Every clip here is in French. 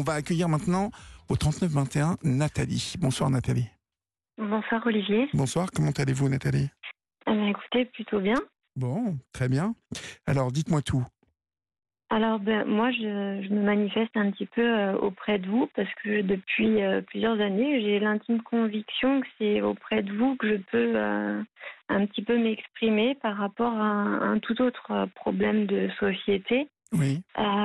On va accueillir maintenant au 39-21 Nathalie. Bonsoir Nathalie. Bonsoir Olivier. Bonsoir, comment allez-vous Nathalie? Écoutez, plutôt bien. Bon, très bien. Alors dites-moi tout. Alors moi je me manifeste un petit peu auprès de vous parce que depuis plusieurs années j'ai l'intime conviction que c'est auprès de vous que je peux un petit peu m'exprimer par rapport à un tout autre problème de société. Oui,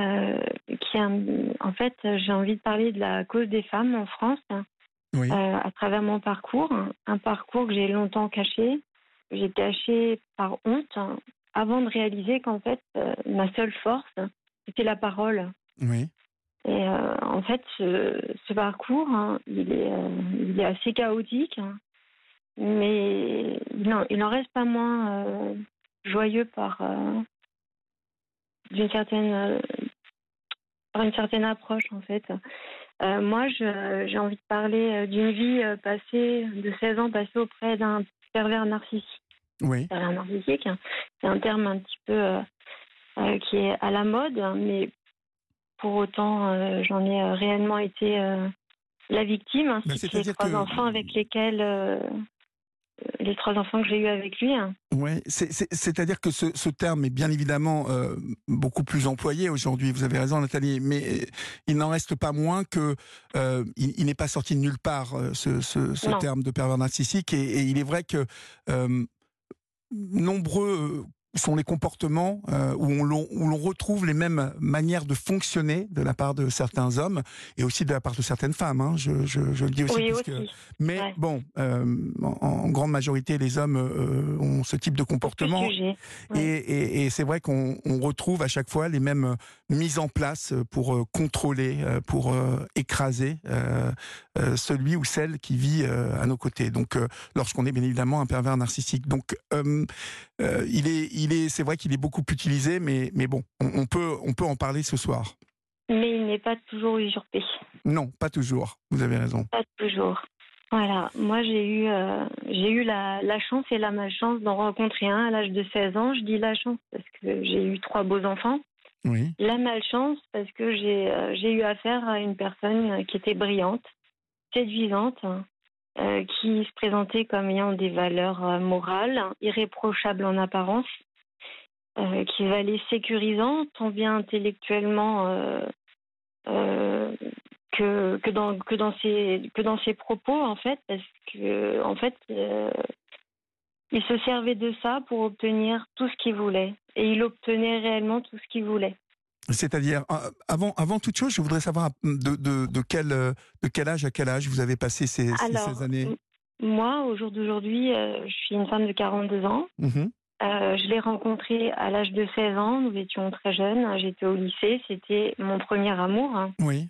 En fait, j'ai envie de parler de la cause des femmes en France oui, à travers mon parcours, un parcours que j'ai longtemps caché. J'ai caché par honte avant de réaliser qu'en fait, ma seule force, c'était la parole. oui. Et en fait, ce parcours, il est assez chaotique, mais il n'en reste pas moins joyeux d'une certaine, par une certaine approche, en fait. Moi, j'ai envie de parler d'une vie de 16 ans passée auprès d'un pervers narcissique. Oui. Pervers narcissique, c'est un terme un petit peu qui est à la mode, mais pour autant, j'en ai réellement été la victime, ainsi que C'est-à-dire que, les 3 enfants que j'ai eus avec lui. ouais, c'est-à-dire que ce terme est bien évidemment beaucoup plus employé aujourd'hui. Vous avez raison, Nathalie, mais il n'en reste pas moins que il n'est pas sorti de nulle part ce Non, terme de pervers narcissique. Et il est vrai que euh, nombreux sont les comportements où l'on retrouve les mêmes manières de fonctionner de la part de certains hommes et aussi de la part de certaines femmes. Hein, je le dis aussi, oui puisque. aussi. Mais Ouais. bon, en grande majorité, les hommes ont ce type de Pour ce comportement. sujet. Et, Ouais. et c'est vrai qu'on retrouve à chaque fois les mêmes mises en place pour contrôler, pour écraser celui ou celle qui vit à nos côtés. Donc, lorsqu'on est bien évidemment un pervers narcissique. Donc, c'est vrai qu'il est beaucoup utilisé, mais bon, on peut en parler ce soir. Mais il n'est pas toujours usurpé. Non, pas toujours. Vous avez raison. Pas toujours. Voilà, moi j'ai eu la chance et la malchance d'en rencontrer un à l'âge de 16 ans. Je dis la chance parce que j'ai eu 3 beaux enfants. Oui. La malchance parce que j'ai eu affaire à une personne qui était brillante, séduisante, qui se présentait comme ayant des valeurs morales, irréprochables en apparence, qui valait sécurisant, tant bien intellectuellement euh, que dans ses propos, en fait, parce que en fait, il se servait de ça pour obtenir tout ce qu'il voulait, et il obtenait réellement tout ce qu'il voulait. C'est-à-dire, avant toute chose, je voudrais savoir de quel âge à quel âge vous avez passé ces Alors, années. moi, au jour d'aujourd'hui, je suis une femme de 42 ans. Mhm. Je l'ai rencontré à l'âge de 16 ans. Nous étions très jeunes. J'étais au lycée. C'était mon premier amour. Oui.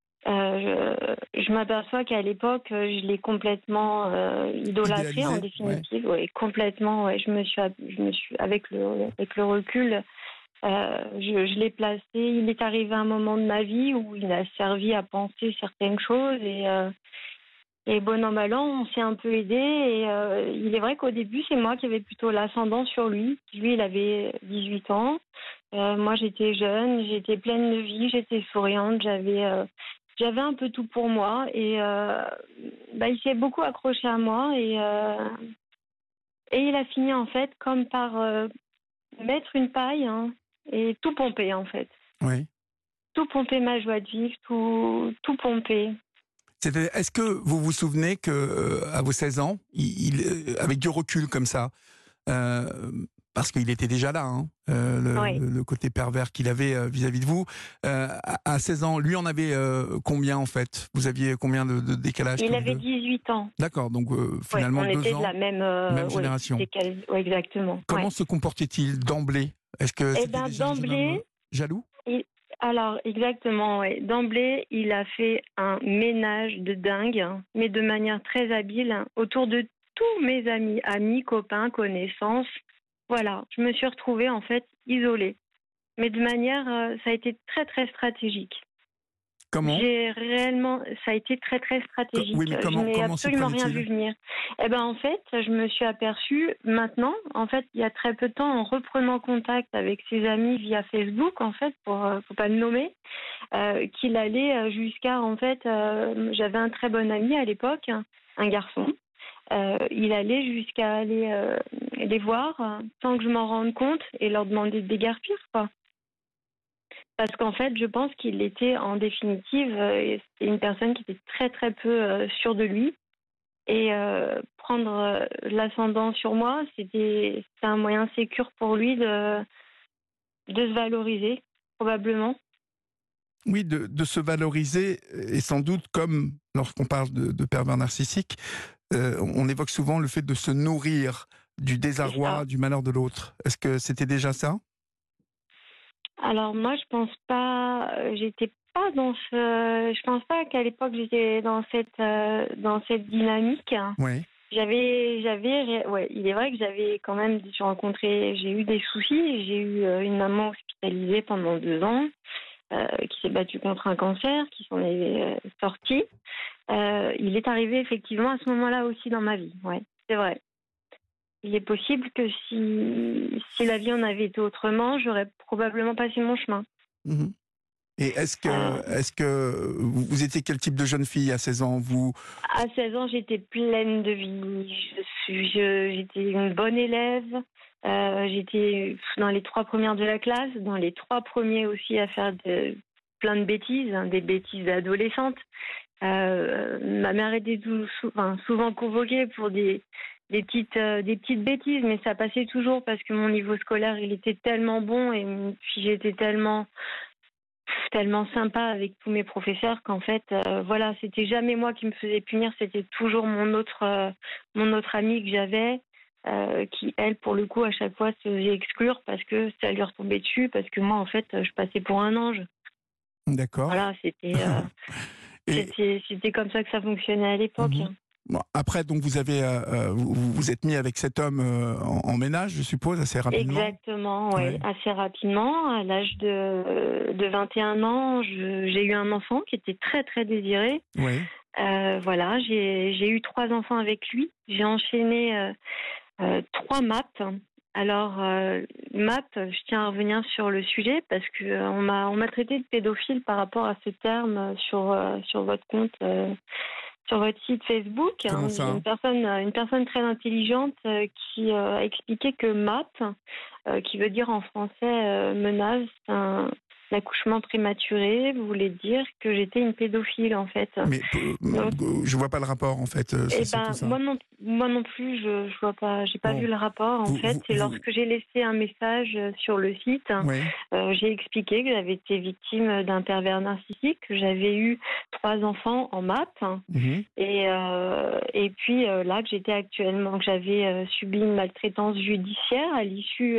Je m'aperçois qu'à l'époque, je l'ai complètement idolâtré, en Idéalisé. Ouais. définitive. Ouais, complètement. Ouais. Je me suis, avec le recul, je l'ai placé. Il est arrivé un moment de ma vie où il a servi à penser certaines choses et bon an, mal an, on s'est un peu aidé. Et il est vrai qu'au début, c'est moi qui avais plutôt l'ascendant sur lui. Lui, il avait 18 ans. Moi, j'étais jeune, j'étais pleine de vie, j'étais souriante, j'avais un peu tout pour moi. Et il s'est beaucoup accroché à moi. Et il a fini, en fait, comme par mettre une paille, hein, et tout pomper, en fait. Oui. Tout pomper ma joie de vivre, tout pomper. Est-ce que vous vous souvenez que à vos 16 ans, avec du recul comme ça, euh, parce qu'il était déjà là, hein, Oui. le côté pervers qu'il avait vis-à-vis de vous, à 16 ans, lui en avait combien en fait? Vous aviez combien de décalage Il tous les avait deux? 18 ans. D'accord, donc Ouais, finalement on 2 était de ans, la même, même génération. ouais, exactement. Comment Ouais. se comportait-il d'emblée? Est-ce que Eh c'était ben déjà un jeune homme d'emblée, jaloux? il- alors exactement, ouais. D'emblée, il a fait un ménage de dingue, hein, mais de manière très habile, hein, autour de tous mes amis, copains, connaissances. Voilà, je me suis retrouvée en fait isolée, mais de manière, ça a été très très stratégique. Comment? Ça a été très très stratégique. Oui, mais Je n'ai comment s'y absolument rien vu prenait-il? venir. Eh ben en fait, je me suis aperçue maintenant, en fait, il y a très peu de temps, en reprenant contact avec ses amis via Facebook, en fait, pour faut pas le nommer, qu'il allait jusqu'à, en fait, j'avais un très bon ami à l'époque, un garçon. Il allait jusqu'à aller les voir sans que je m'en rende compte et leur demander de déguerpir, quoi. Parce qu'en fait, je pense qu'il était en définitive c'était une personne qui était très très peu sûre de lui. Et prendre l'ascendant sur moi, c'était un moyen sécure pour lui de se valoriser, probablement. Oui, de se valoriser, et sans doute, comme lorsqu'on parle de pervers narcissique, on évoque souvent le fait de se nourrir du C'est ça. désarroi, du malheur de l'autre. Est-ce que c'était déjà ça? Alors moi, je pense pas. J'étais pas dans ce. Je pense pas qu'à l'époque j'étais dans cette dynamique. Oui, Ouais, il est vrai que j'avais quand même j'ai eu des soucis. J'ai eu une maman hospitalisée pendant 2 ans, qui s'est battue contre un cancer, qui s'en est sortie. Il est arrivé effectivement à ce moment-là aussi dans ma vie. Ouais, c'est vrai. Il est possible que si la vie en avait été autrement, j'aurais probablement passé mon chemin. mhm. Et Euh, est-ce que vous étiez quel type de jeune fille à 16 ans? Vous... à 16 ans, j'étais pleine de vie. J'étais une bonne élève. J'étais dans les 3 premières de la classe, dans les 3 premiers aussi à faire plein de bêtises, hein, des bêtises adolescentes. Ma mère était souvent convoquée pour des petites bêtises, mais ça passait toujours parce que mon niveau scolaire, il était tellement bon et puis j'étais tellement sympa avec tous mes professeurs qu'en fait, voilà, c'était jamais moi qui me faisais punir, c'était toujours mon autre amie que j'avais, qui, elle, pour le coup, à chaque fois se faisait exclure parce que ça lui retombait dessus, parce que moi, en fait, je passais pour un ange. D'accord. Voilà, Et c'était comme ça que ça fonctionnait à l'époque, mhm. hein. Bon, après, donc vous avez vous êtes mis avec cet homme en ménage, je suppose, assez rapidement. Exactement, oui, Ouais. assez rapidement. À l'âge de 21 ans, j'ai eu un enfant qui était très, très désiré. Oui. Voilà, j'ai eu 3 enfants avec lui. J'ai enchaîné 3 MAP. Alors, MAP, je tiens à revenir sur le sujet parce que on m'a traité de pédophile par rapport à ce terme sur votre compte, sur votre site Facebook, Comment hein. J'ai ça? une personne très intelligente qui a expliqué que MAP, qui veut dire en français menace, l'accouchement prématuré, voulait dire que j'étais une pédophile en fait. Mais Donc, je vois pas le rapport en fait. C'est eh surtout ben, ça. moi non plus, je vois pas, j'ai pas Bon, vu le rapport en fait. C'est vous... lorsque j'ai laissé un message sur le site, Oui. j'ai expliqué que j'avais été victime d'un pervers narcissique, que j'avais eu 3 enfants en MAP, Mhm. et puis là que j'avais subi une maltraitance judiciaire à l'issue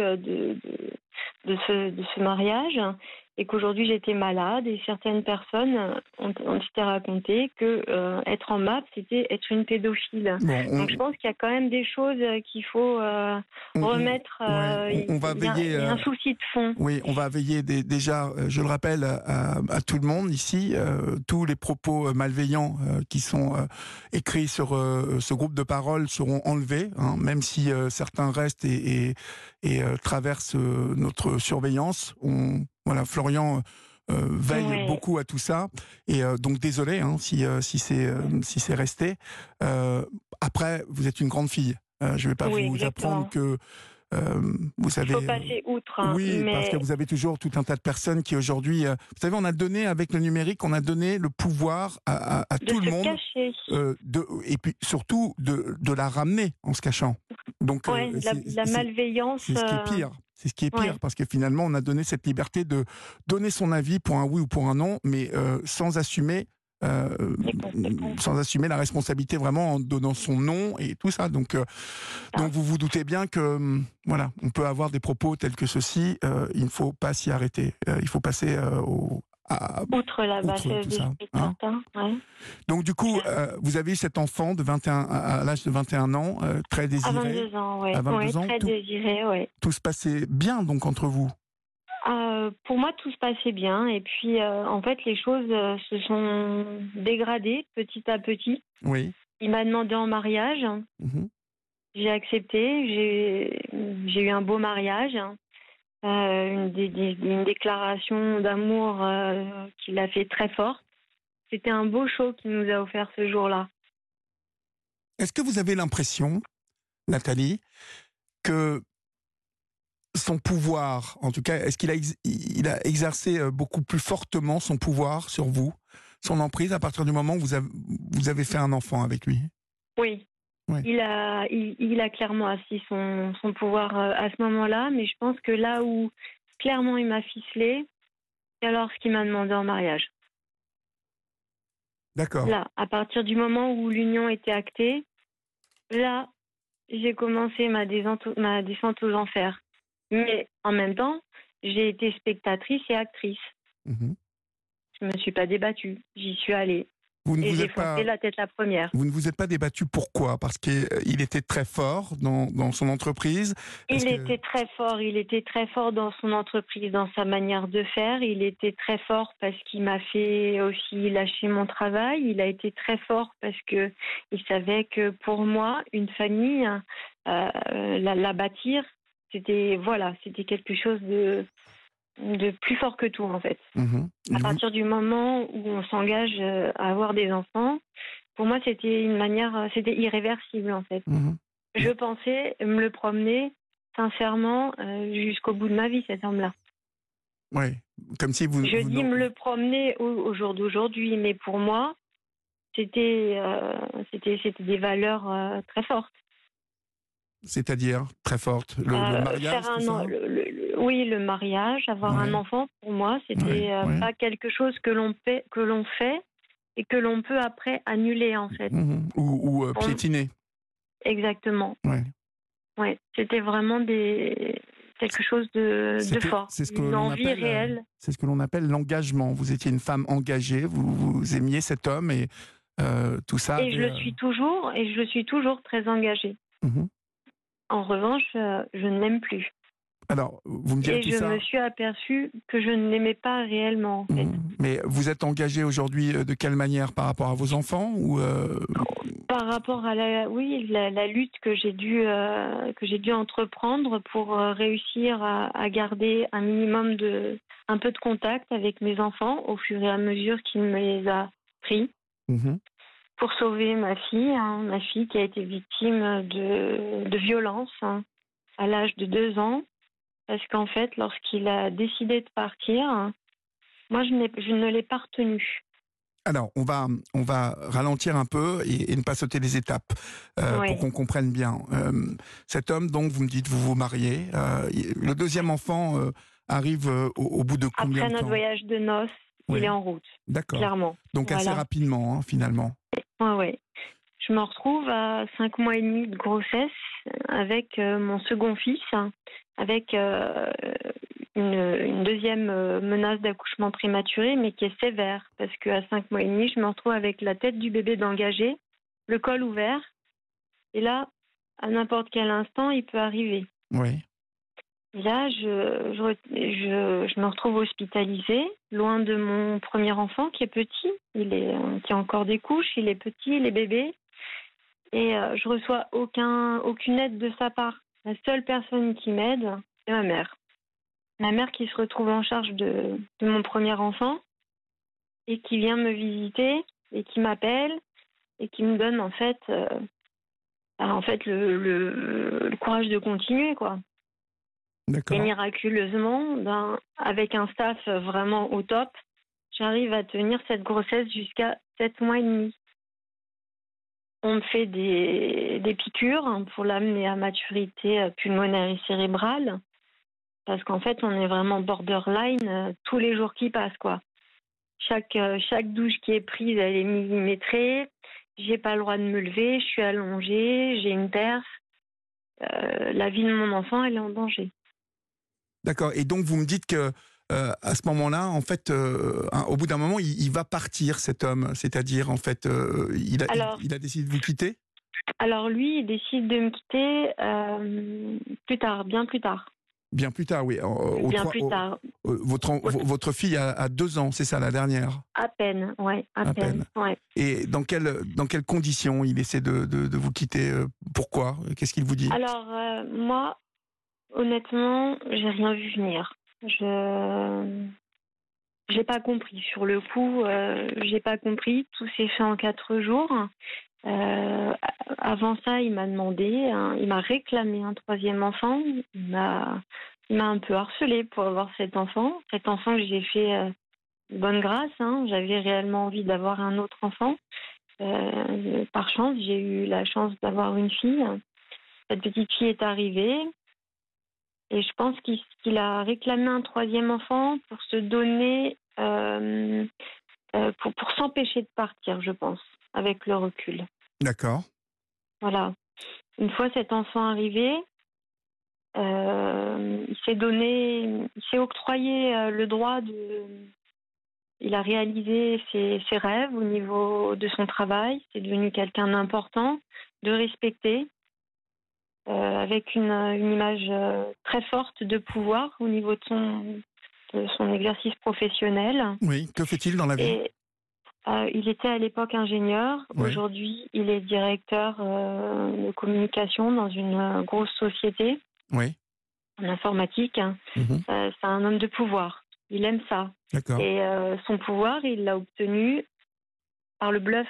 de ce mariage, et qu'aujourd'hui j'étais malade, et certaines personnes ont s'était raconté que être en MAP, c'était être une pédophile. Bon, Donc je pense qu'il y a quand même des choses qu'il faut remettre. ouais, on va veiller. Il y a un souci de fond. Oui, on va veiller déjà, je le rappelle, à tout le monde ici, tous les propos malveillants qui sont écrits sur ce groupe de paroles seront enlevés, hein, même si certains restent et traversent notre surveillance. Voilà, Florian veille Ouais. beaucoup à tout ça, et donc désolé hein, si c'est resté. Après, vous êtes une grande fille. Je ne vais pas Oui, vous apprendre exactement. que vous Il faut savez, passer outre, hein, oui, parce que mais vous avez toujours tout un tas de personnes qui aujourd'hui, vous savez, on a donné avec le numérique, on a donné le pouvoir à de tout le se monde, cacher. et puis surtout de la ramener en se cachant. Donc Ouais, de la malveillance. c'est ce qui est pire. C'est ce qui est pire, Ouais, parce que finalement, on a donné cette liberté de donner son avis pour un oui ou pour un non, mais euh, les conséquences. sans assumer la responsabilité vraiment en donnant son nom et tout ça. Donc Ça. vous vous doutez bien que voilà, on peut avoir des propos tels que ceux-ci, il ne faut pas s'y arrêter. Il faut passer Outre la outre bassesse tout ça. d'esprit de Hein. certains, ouais. Donc du coup, vous avez eu cet enfant de 21 à l'âge de 21 ans, très À désiré, 22 ans, oui. à Oui, 22 ans, très désiré, oui. tout se passait bien donc entre vous. Pour moi, tout se passait bien. Et puis, en fait, les choses se sont dégradées petit à petit. Oui. Il m'a demandé en mariage. Mhm. J'ai accepté. J'ai eu un beau mariage. Une déclaration d'amour qu'il a fait très forte. C'était un beau show qu'il nous a offert ce jour-là. Est-ce que vous avez l'impression, Nathalie, que son pouvoir, en tout cas, est-ce qu'il a, il a exercé beaucoup plus fortement son pouvoir sur vous, son emprise, à partir du moment où vous avez fait un enfant avec lui? Oui. Oui. Il a clairement assis son pouvoir à ce moment-là, mais je pense que là où clairement il m'a ficelé, c'est alors ce qu'il m'a demandé en mariage. D'accord. Là, à partir du moment où l'union était actée, là, j'ai commencé ma descente aux enfers. Mais en même temps, j'ai été spectatrice et actrice. Mhm. Je ne me suis pas débattue, j'y suis allée. Vous ne Et vous j'ai êtes foncé pas, la tête la première. vous ne vous êtes pas débattu, pourquoi? Parce qu'il était très fort dans son entreprise. Est-ce que Il était très fort dans son entreprise, dans sa manière de faire. Il était très fort parce qu'il m'a fait aussi lâcher mon travail. Il a été très fort parce que il savait que pour moi, une famille, la bâtir, c'était quelque chose de plus fort que tout en fait. Mhm. À partir du moment où on s'engage à avoir des enfants, pour moi, c'était irréversible en fait. Mhm. Je pensais me le promener sincèrement jusqu'au bout de ma vie, cet homme-là. Oui, comme si Je dis me le promener au jour d'aujourd'hui, mais pour moi, c'était des valeurs très fortes. c'est-à-dire très forte. Le mariage, Faire tout ça? oui, le mariage, avoir un Ouais, enfant, pour moi, ouais, c'était ouais. pas quelque chose que l'on fait et que l'on peut après annuler, en fait. Mhm. Ou Pour- piétiner. Exactement. Ouais. Ouais, c'était vraiment quelque chose de fort, C'est ce que une l'on envie appelle, réelle. c'est ce que l'on appelle l'engagement. Vous étiez une femme engagée, vous aimiez cet homme et tout ça Et je avait. le suis toujours, et je le suis toujours très engagée. Mhm. En revanche, je ne l'aime plus. Alors, vous me direz Et tout je me ça. suis aperçue que je ne l'aimais pas réellement, en fait. Mhm. Mais vous êtes engagée aujourd'hui de quelle manière par rapport à vos enfants ou Par rapport à la lutte que j'ai dû entreprendre pour réussir à garder un peu de contact avec mes enfants au fur et à mesure qu'il me les a pris Mhm. pour sauver ma fille qui a été victime de violences à l'âge de 2 ans. Parce qu'en fait, lorsqu'il a décidé de partir, moi, je ne l'ai pas retenu. Alors, on va ralentir un peu et ne pas sauter les étapes pour Oui. qu'on comprenne bien. Cet homme, donc, vous me dites, vous vous mariez. Le deuxième enfant arrive au bout de combien Après de notre temps? voyage de noces, il est Oui, en route, d'accord. clairement. Donc assez Voilà. rapidement, hein, finalement. Ouais, ouais. Je me retrouve à 5 mois et demi de grossesse avec mon second fils, avec une deuxième menace d'accouchement prématuré, mais qui est sévère, parce qu'à 5 mois et demi, je me retrouve avec la tête du bébé d'engagé, le col ouvert, et là, à n'importe quel instant, il peut arriver. Oui. Et là, je me retrouve hospitalisée, loin de mon premier enfant qui est petit, qui a encore des couches, il est petit, il est bébé, et je reçois aucune aide de sa part. La seule personne qui m'aide, c'est ma mère. Ma mère qui se retrouve en charge de mon premier enfant et qui vient me visiter et qui m'appelle et qui me donne le courage de continuer, quoi. Et D'accord. miraculeusement, avec un staff vraiment au top, j'arrive à tenir cette grossesse jusqu'à 7 mois et demi. On me fait des piqûres pour l'amener à maturité pulmonaire et cérébrale, parce qu'en fait, on est vraiment borderline tous les jours qui passent, quoi. Chaque douche qui est prise, elle est millimétrée. J'ai pas le droit de me lever, je suis allongée, j'ai une perf. La vie de mon enfant, elle est en danger. D'accord. Et donc vous me dites que à ce moment-là, en fait, au bout d'un moment, il va partir, cet homme. C'est-à-dire, en fait, Alors, il a décidé de vous quitter. alors lui, il décide de me quitter plus tard, bien plus tard. Bien plus tard, oui. Bien plus tard. Votre fille a 2 ans, c'est ça, la dernière? À peine, ouais, à À peine, peine. ouais. Et dans quelles conditions il essaie de vous quitter? Pourquoi? Qu'est-ce qu'il vous dit? Alors, moi, honnêtement, j'ai rien vu venir. J'ai pas compris. Sur le coup, j'ai pas compris. Tout s'est fait en 4 jours. Euh, Avant ça, il m'a demandé, il m'a réclamé un 3e enfant. Il m'a un peu harcelé pour avoir cet enfant. Cet enfant que j'ai fait de bonne grâce. J'avais réellement envie d'avoir un autre enfant. Par chance, j'ai eu la chance d'avoir une fille. Cette petite fille est arrivée. Et je pense qu'il a réclamé un 3e enfant pour se donner, pour s'empêcher de partir, je pense, avec le recul. D'accord. Voilà. Une fois cet enfant arrivé, il s'est octroyé le droit de. Il a réalisé ses rêves au niveau de son travail. C'est devenu quelqu'un d'important, de respecté, avec une image très forte de pouvoir au niveau de son exercice professionnel. Oui, que fait-il dans la vie? Et il était à l'époque ingénieur. Oui. Aujourd'hui, il est directeur de communication dans une grosse société Oui. en informatique. Mhm. C'est un homme de pouvoir. Il aime ça. D'accord. Et son pouvoir, il l'a obtenu par le bluff.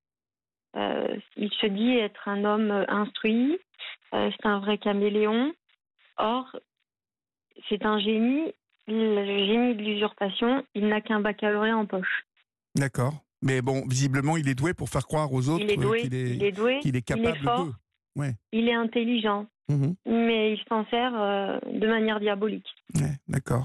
Il se dit être un homme instruit. C'est un vrai caméléon. Or, c'est un génie, le génie de l'usurpation. Il n'a qu'un baccalauréat en poche. D'accord. Mais bon, visiblement, il est doué pour faire croire aux autres Il est doué, qu'il il est doué, est il est capable fort, d'eux. Ouais. il est intelligent, Mhm. mais il s'en sert de manière diabolique. Ouais, d'accord.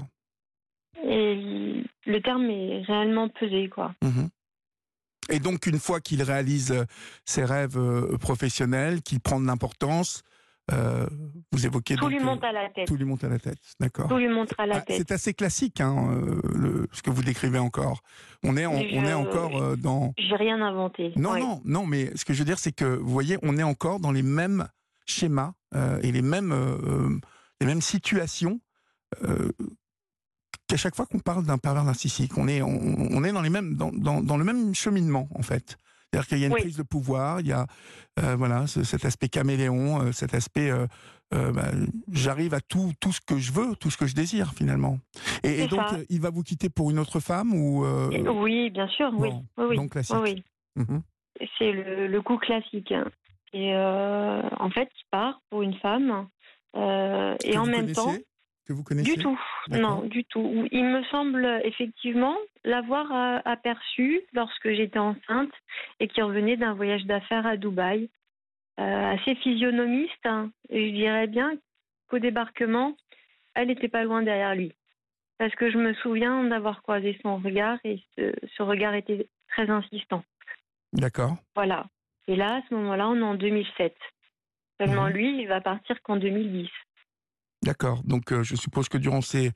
Et le terme est réellement pesé, quoi. Mhm. Et donc, une fois qu'il réalise ses rêves professionnels, qu'il prend de l'importance, euh, vous évoquez Tout donc... lui monte à la tête. Tout lui monte à la tête, d'accord. Tout lui monte à la tête. C'est assez classique, hein, ce que vous décrivez encore. On est encore dans... J'ai rien inventé. Non, ouais. non, mais ce que je veux dire, c'est que, vous voyez, on est encore dans les mêmes schémas et les mêmes situations euh, qu'à chaque fois qu'on parle d'un pervers narcissique. On est dans dans le même cheminement, en fait. C'est-à-dire qu'il y a une prise de pouvoir, il y a voilà, cet aspect caméléon, cet aspect j'arrive à tout ce que je veux, tout ce que je désire, finalement. Et donc, il va vous quitter pour une autre femme ou Oui, bien sûr, bon, oui. donc classique. Oui. Mm-hmm. C'est le coup classique. Et en fait, il part pour une femme. Et en même temps... Que vous connaissez? Du tout, non, du tout. Il me semble effectivement l'avoir aperçu lorsque j'étais enceinte et qui revenait d'un voyage d'affaires à Dubaï. Assez physionomiste, et je dirais bien qu'au débarquement, elle n'était pas loin derrière lui. Parce que je me souviens d'avoir croisé son regard et ce regard était très insistant. D'accord. Voilà. Et là, à ce moment-là, on est en 2007. Seulement lui, il va partir qu'en 2010. D'accord. Donc, je suppose que durant ces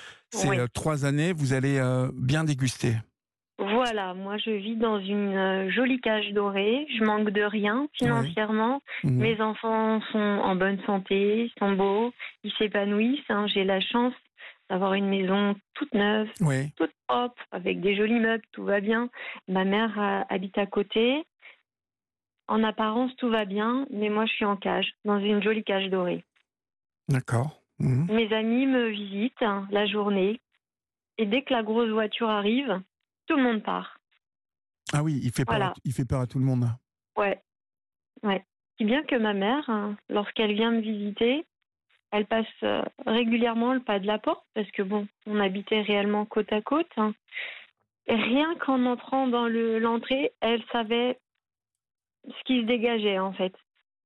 3 années, vous allez bien déguster. Voilà, moi je vis dans une jolie cage dorée, je manque de rien financièrement, mes enfants sont en bonne santé, sont beaux, ils s'épanouissent, j'ai la chance d'avoir une maison toute neuve, toute propre, avec des jolis meubles, tout va bien. Ma mère habite à côté, en apparence tout va bien, mais moi je suis en cage, dans une jolie cage dorée. D'accord. Mes amis me visitent la journée, et dès que la grosse voiture arrive, tout le monde part. Ah oui, il fait peur à tout le monde. Ouais. Si bien que ma mère, lorsqu'elle vient me visiter, elle passe régulièrement le pas de la porte, parce que bon, on habitait réellement côte à côte. Et rien qu'en entrant dans l'entrée, elle savait ce qui se dégageait en fait.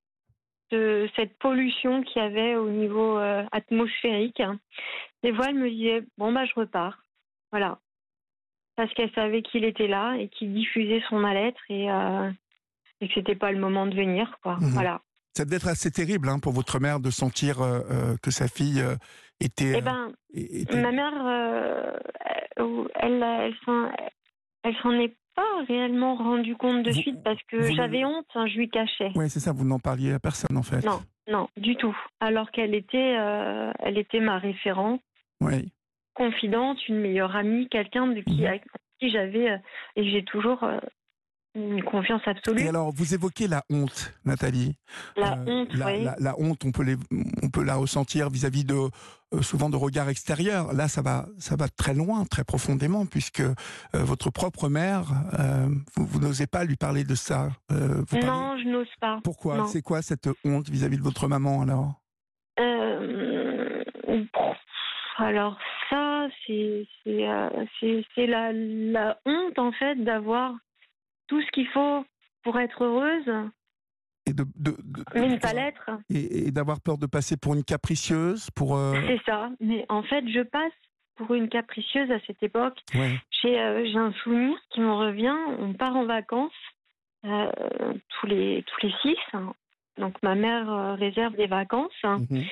De cette pollution qu'il y avait au niveau atmosphérique. Des fois, elle me disait, bon bah je repars. Voilà. Parce qu'elle savait qu'il était là et qu'il diffusait son mal-être et que c'était pas le moment de venir, quoi. Voilà. Ça devait être assez terrible pour votre mère de sentir que sa fille était... ma mère, elle s'en est pas réellement rendue compte de suite parce que j'avais honte, je lui cachais. Oui, c'est ça, vous n'en parliez à personne en fait. Non, non, du tout. Alors qu'elle était, elle était ma référente, Oui. confidente, une meilleure amie, quelqu'un de qui, Mhm. avec qui j'avais et j'ai toujours une confiance Et absolue. alors, vous évoquez la honte, Nathalie. La honte, oui. La honte, on peut la ressentir vis-à-vis de souvent de regards extérieurs. Là, ça va très loin, très profondément, puisque votre propre mère, vous n'osez pas lui parler de ça. Non, je n'ose pas. Pourquoi? Non. C'est quoi cette honte vis-à-vis de votre maman alors? Euh, alors ça, c'est la honte en fait d'avoir tout ce qu'il faut pour être heureuse, Et mais ne pas l'être. et d'avoir peur de passer pour une capricieuse, pour C'est ça. Mais en fait, je passe pour une capricieuse à cette époque. ouais. J'ai un souvenir qui me revient. On part en vacances euh, tous les 6. Donc ma mère réserve des vacances. Mhm.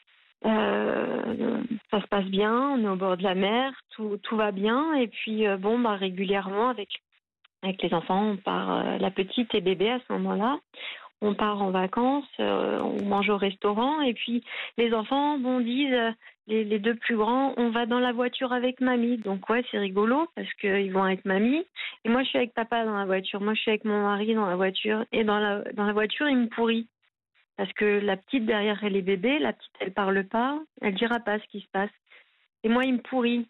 Ça se passe bien, on est au bord de la mer, tout va bien. Et puis régulièrement avec les enfants, on part, la petite et bébé à ce moment-là. On part en vacances, on mange au restaurant et puis les enfants disent, les deux plus grands, on va dans la voiture avec mamie. Donc ouais, c'est rigolo parce qu'ils vont avec mamie et moi je suis avec papa dans la voiture. Moi je suis avec mon mari dans la voiture et dans la voiture il me pourrit parce que la petite derrière elle est bébé, la petite elle parle pas, elle dira pas ce qui se passe. Et moi il me pourrit,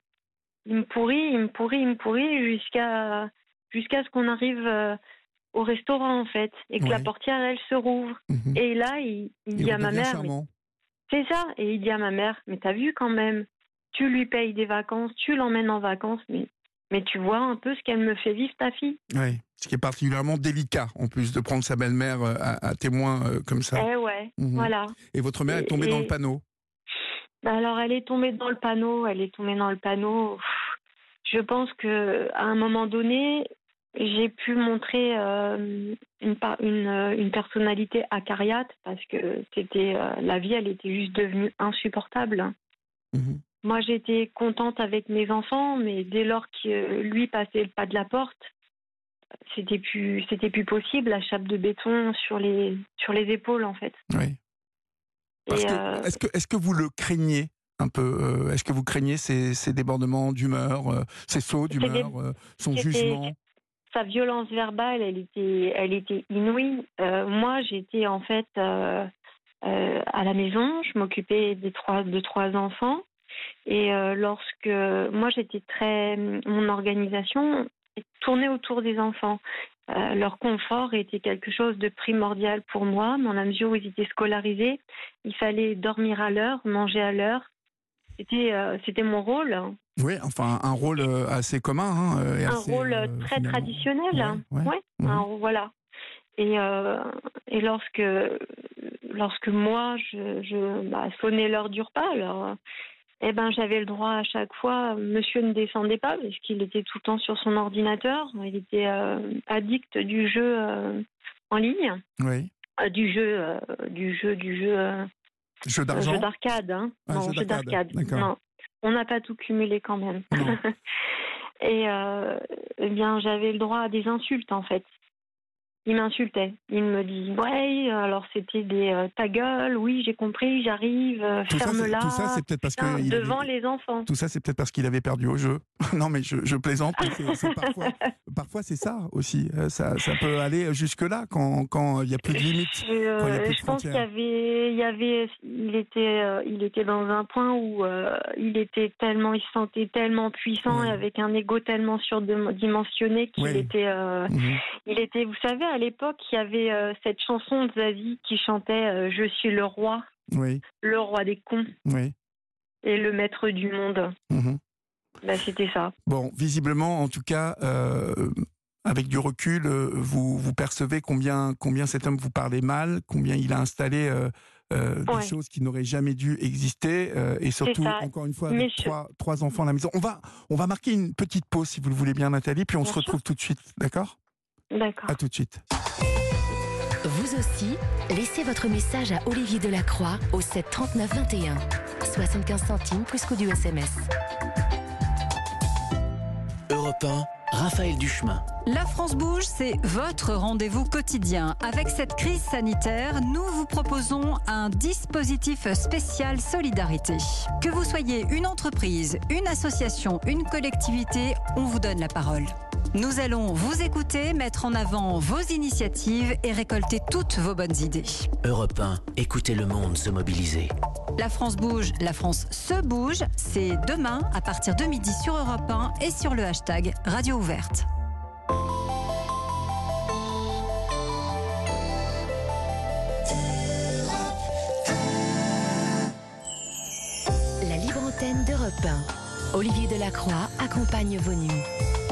jusqu'à ce qu'on arrive au restaurant en fait et que la Ouais. portière elle se rouvre. Mhm. Et là il dit à ma redevient mère, mais charmant. c'est ça, et il dit à ma mère, mais t'as vu quand même, tu lui payes des vacances, tu l'emmènes en vacances, mais tu vois un peu ce qu'elle me fait vivre ta fille. Oui, ce qui est particulièrement délicat, en plus, de prendre sa belle-mère à témoin comme ça. Eh ouais, Mhm. voilà. Et votre mère est tombée dans le panneau. Alors elle est tombée dans le panneau, Pff, je pense que à un moment donné, j'ai pu montrer une personnalité acariate parce que c'était la vie, elle était juste devenue insupportable. Mhm. Moi, j'étais contente avec mes enfants, mais dès lors que lui passait le pas de la porte, c'était plus possible, la chape de béton sur les épaules, en fait. Oui. Parce Et que est-ce que vous le craignez un peu? Est-ce que vous craignez ces débordements d'humeur, ces sauts d'humeur, son c'était jugement? sa violence verbale, elle était inouïe. Moi, j'étais en fait à la maison, je m'occupais de trois enfants. Et lorsque moi mon organisation tournait autour des enfants. Leur confort était quelque chose de primordial pour moi, dans la mesure où ils étaient scolarisés. Il fallait dormir à l'heure, manger à l'heure. C'était mon rôle. Oui, enfin, un rôle assez commun. Hein, et Un assez, rôle très finalement. traditionnel. Ouais. Ouais. Mhm. Voilà. Et lorsque moi, je sonnais l'heure du repas, alors, j'avais le droit à chaque fois. Monsieur ne descendait pas parce qu'il était tout le temps sur son ordinateur. Il était addict du jeu en ligne, Oui. Jeu jeu d'argent? d'arcade. Hein. Ah, Non, jeu jeu d'arcade. d'arcade. D'accord. Non, on n'a pas tout cumulé quand même. Non. Et j'avais le droit à des insultes en fait. Il m'insultait. Il me dit ouais, alors c'était des ta gueule, oui j'ai compris, j'arrive, ferme-la. Tout ça, c'est peut-être parce que devant les enfants. Tout ça, c'est peut-être parce qu'il avait perdu au jeu. Non, mais je plaisante. Mais c'est parfois, c'est ça aussi. Ça peut aller jusque-là quand il n'y a plus de limites. Quand il y a plus de Je pense frontières. il était dans un point où il se sentait tellement puissant Oui. et avec un ego tellement surdimensionné qu'il Oui. était, Mhm. il était. Vous savez, à l'époque, il y avait cette chanson de Zazie qui chantait Je suis le roi des cons Oui. et le maître du monde. Mhm. C'était ça. Bon, visiblement, en tout cas, avec du recul, vous percevez combien cet homme vous parlait mal, combien il a installé des choses qui n'auraient jamais dû exister, et surtout, encore une fois, avec trois enfants à la maison. On va marquer une petite pause, si vous le voulez bien, Nathalie, puis on se retrouve tout de suite, d'accord ? D'accord. À tout de suite. Vous aussi, laissez votre message à Olivier Delacroix au 7 39 21. 75 centimes plus coût du SMS. Europe 1, Raphaël Duchemin. La France bouge, c'est votre rendez-vous quotidien. Avec cette crise sanitaire, nous vous proposons un dispositif spécial solidarité. Que vous soyez une entreprise, une association, une collectivité, on vous donne la parole. Nous allons vous écouter, mettre en avant vos initiatives et récolter toutes vos bonnes idées. Europe 1, écoutez le monde se mobiliser. La France bouge, la France se bouge. C'est demain à partir de midi sur Europe 1 et sur le hashtag Radio Ouverte. La libre antenne d'Europe 1. Olivier Delacroix accompagne vos nuits.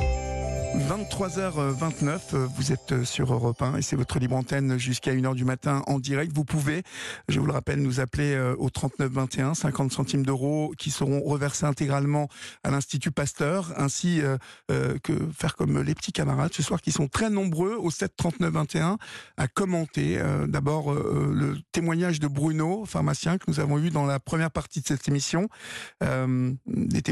23h29, vous êtes sur Europe 1 et c'est votre libre antenne jusqu'à 1h du matin en direct. Vous pouvez, je vous le rappelle, nous appeler au 39 21, 50 centimes d'euros qui seront reversés intégralement à l'Institut Pasteur, ainsi que faire comme les petits camarades ce soir qui sont très nombreux au 7 39 21 à commenter d'abord le témoignage de Bruno, pharmacien, que nous avons eu dans la première partie de cette émission. Des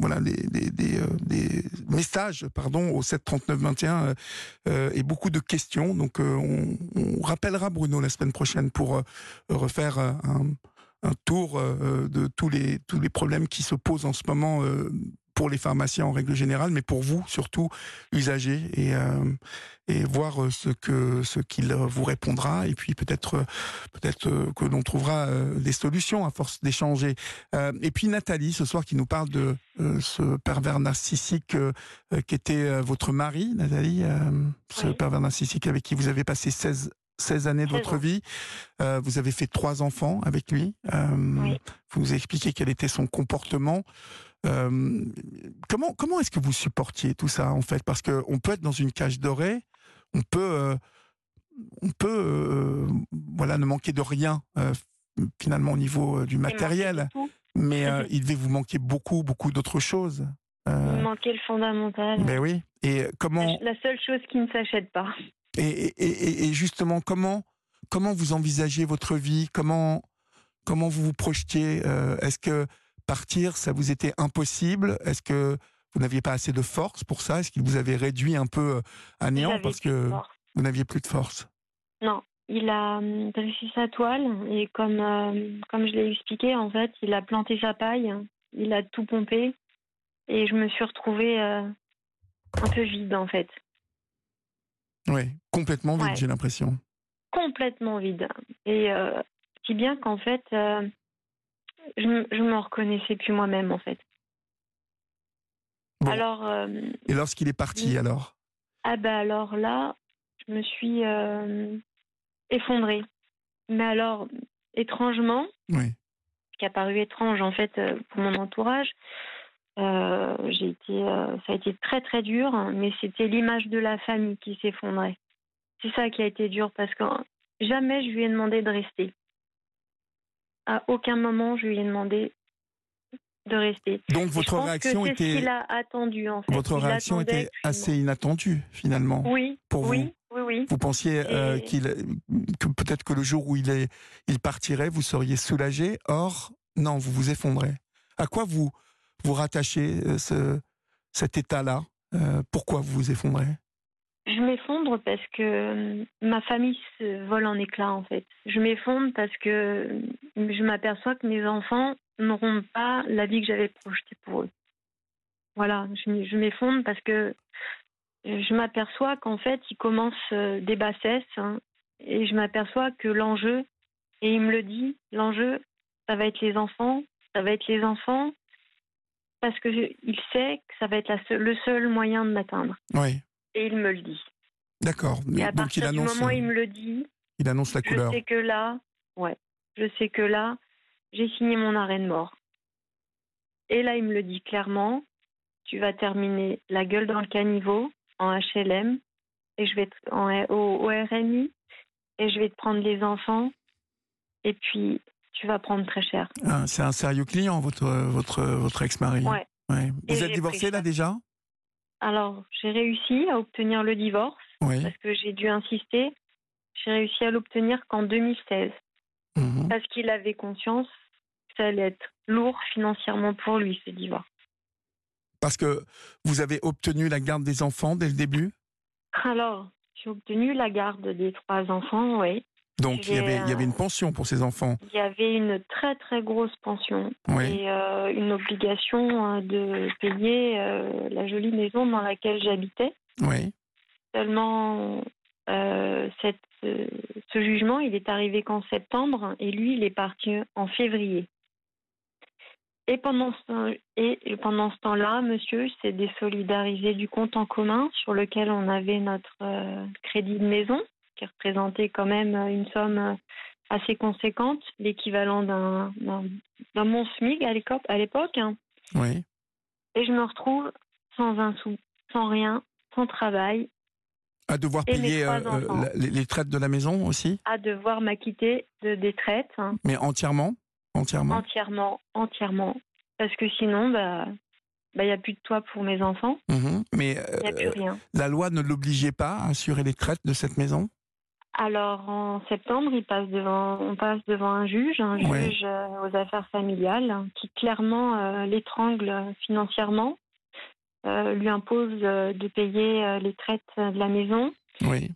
messages, pardon, au 7 39 21 et beaucoup de questions. Donc on rappellera Bruno la semaine prochaine pour refaire un tour de tous les problèmes qui se posent en ce moment pour les pharmaciens en règle générale, mais pour vous surtout usagers et voir ce qu'il vous répondra et puis peut-être que l'on trouvera des solutions à force d'échanger. Et puis Nathalie ce soir qui nous parle de ce pervers narcissique qui était votre mari, Nathalie, ce pervers narcissique avec qui vous avez passé 16 années de votre vie. Vous avez fait 3 enfants avec lui. Vous nous expliquez quel était son comportement. Comment est-ce que vous supportiez tout ça en fait? Parce qu'on peut être dans une cage dorée, on peut ne manquer de rien finalement au niveau du matériel, mais il devait vous manquer beaucoup d'autres choses. Il me manquait le fondamental. Ben oui. Et comment? La seule chose qui ne s'achète pas. Et justement, comment vous envisagez votre vie? Comment vous vous projetiez? Est-ce que partir, ça vous était impossible? Est-ce que vous n'aviez pas assez de force pour ça? Est-ce qu'il vous avait réduit un peu à néant parce que vous n'aviez plus de force? Non, il a dressé sa toile et comme je l'ai expliqué, en fait, il a planté sa paille, il a tout pompé et je me suis retrouvée un peu vide en fait. Oui, complètement vide, j'ai l'impression. Complètement vide. Et si bien qu'en fait, je me reconnaissais plus moi-même, en fait. Bon. Alors, et lorsqu'il est parti, alors? Alors là, je me suis effondrée. Mais alors, étrangement, ce qui a paru étrange, en fait, pour mon entourage, ça a été très, très dur, mais c'était l'image de la famille qui s'effondrait. C'est ça qui a été dur, parce que jamais je lui ai demandé de rester. À aucun moment, je lui ai demandé de rester. Donc votre réaction était... C'est ce qu'il a attendu, en fait. Votre réaction était assez inattendue, finalement. Oui, pour oui, vous. Oui. Vous pensiez que peut-être que le jour où il partirait, vous seriez soulagé. Or, non, vous vous effondrez. À quoi vous rattachez cet état-là? Pourquoi vous vous effondrez? Je m'effondre parce que ma famille se vole en éclats, en fait. Je m'effondre parce que je m'aperçois que mes enfants n'auront pas la vie que j'avais projetée pour eux. Voilà, je m'effondre parce que je m'aperçois qu'en fait, ils commencent des bassesses, et je m'aperçois que l'enjeu, et il me le dit, l'enjeu, ça va être les enfants, parce qu'il sait que ça va être le seul moyen de m'atteindre. Oui. Et il me le dit. D'accord. Et à partir du moment où il me le dit, il annonce la couleur. Je sais que là, j'ai signé mon arrêt de mort. Et là, il me le dit clairement, tu vas terminer la gueule dans le caniveau, en HLM, et je vais au RNI, et je vais te prendre les enfants, et puis tu vas prendre très cher. Ah, c'est un sérieux client, votre ex-mari. Ouais. Vous êtes divorcée là déjà? Alors, j'ai réussi à obtenir le divorce, parce que j'ai dû insister. J'ai réussi à l'obtenir qu'en 2016, parce qu'il avait conscience que ça allait être lourd financièrement pour lui, ce divorce. Parce que vous avez obtenu la garde des enfants dès le début? Alors, j'ai obtenu la garde des 3 enfants, oui. Donc il y avait une pension pour ces enfants? Il y avait une très très grosse pension Oui. et une obligation de payer la jolie maison dans laquelle j'habitais. Oui. Seulement, ce jugement, il est arrivé qu'en septembre et lui, il est parti en février. Et pendant ce temps-là, monsieur s'est désolidarisé du compte en commun sur lequel on avait notre crédit de maison, qui représentait quand même une somme assez conséquente, l'équivalent d'un bon SMIC à l'époque. Hein. Oui. Et je me retrouve sans un sou, sans rien, sans travail. À devoir et mes payer 3 enfants. les traites de la maison aussi? À devoir m'acquitter des traites. Hein. Mais entièrement? Entièrement. Parce que sinon, il n'y a plus de toit pour mes enfants. Mais Il n'y a plus rien. la loi ne l'obligeait pas à assurer les traites de cette maison? Alors, en septembre, on passe devant un juge aux affaires familiales, qui clairement l'étrangle financièrement, lui impose de payer les traites de la maison. Oui.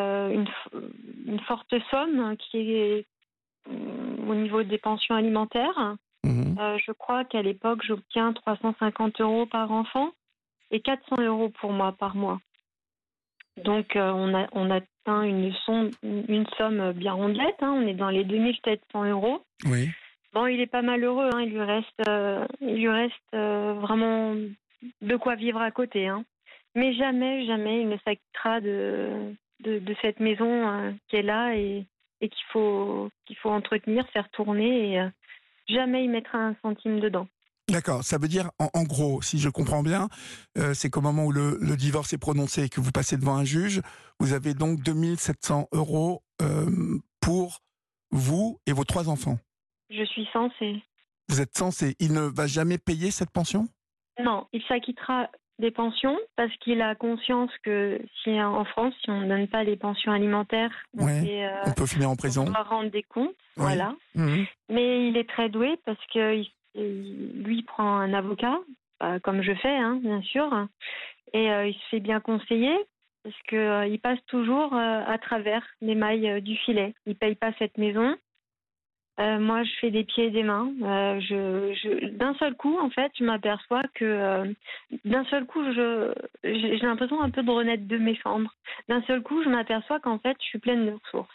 Une forte somme qui est au niveau des pensions alimentaires. Je crois qu'à l'époque, j'obtiens 350 € par enfant et 400 € pour moi par mois. Donc, on atteint une somme bien rondelette. Hein. On est dans les 2700 €. Oui. Bon, il est pas malheureux. Hein. Il lui reste vraiment de quoi vivre à côté. Hein. Mais jamais il ne s'acquittera de cette maison qui est là et qu'il faut entretenir, faire tourner. Et jamais il mettra un centime dedans. D'accord, ça veut dire, en gros, si je comprends bien, c'est qu'au moment où le divorce est prononcé et que vous passez devant un juge, vous avez donc 2700 € pour vous et vos 3 enfants. Je suis censée. Vous êtes censé. Il ne va jamais payer cette pension? Non, il s'acquittera des pensions parce qu'il a conscience que si en France, si on ne donne pas les pensions alimentaires, on peut finir en prison. On doit rendre des comptes, Oui. voilà. Mais il est très doué parce que lui prend un avocat, comme je fais, hein, bien sûr, et il se fait bien conseiller parce que il passe toujours à travers les mailles du filet. Il paye pas cette maison. Moi, je fais des pieds et des mains. D'un seul coup, en fait, je m'aperçois que d'un seul coup, j'ai l'impression un peu de renaître de mes cendres. D'un seul coup, je m'aperçois qu'en fait, je suis pleine de ressources.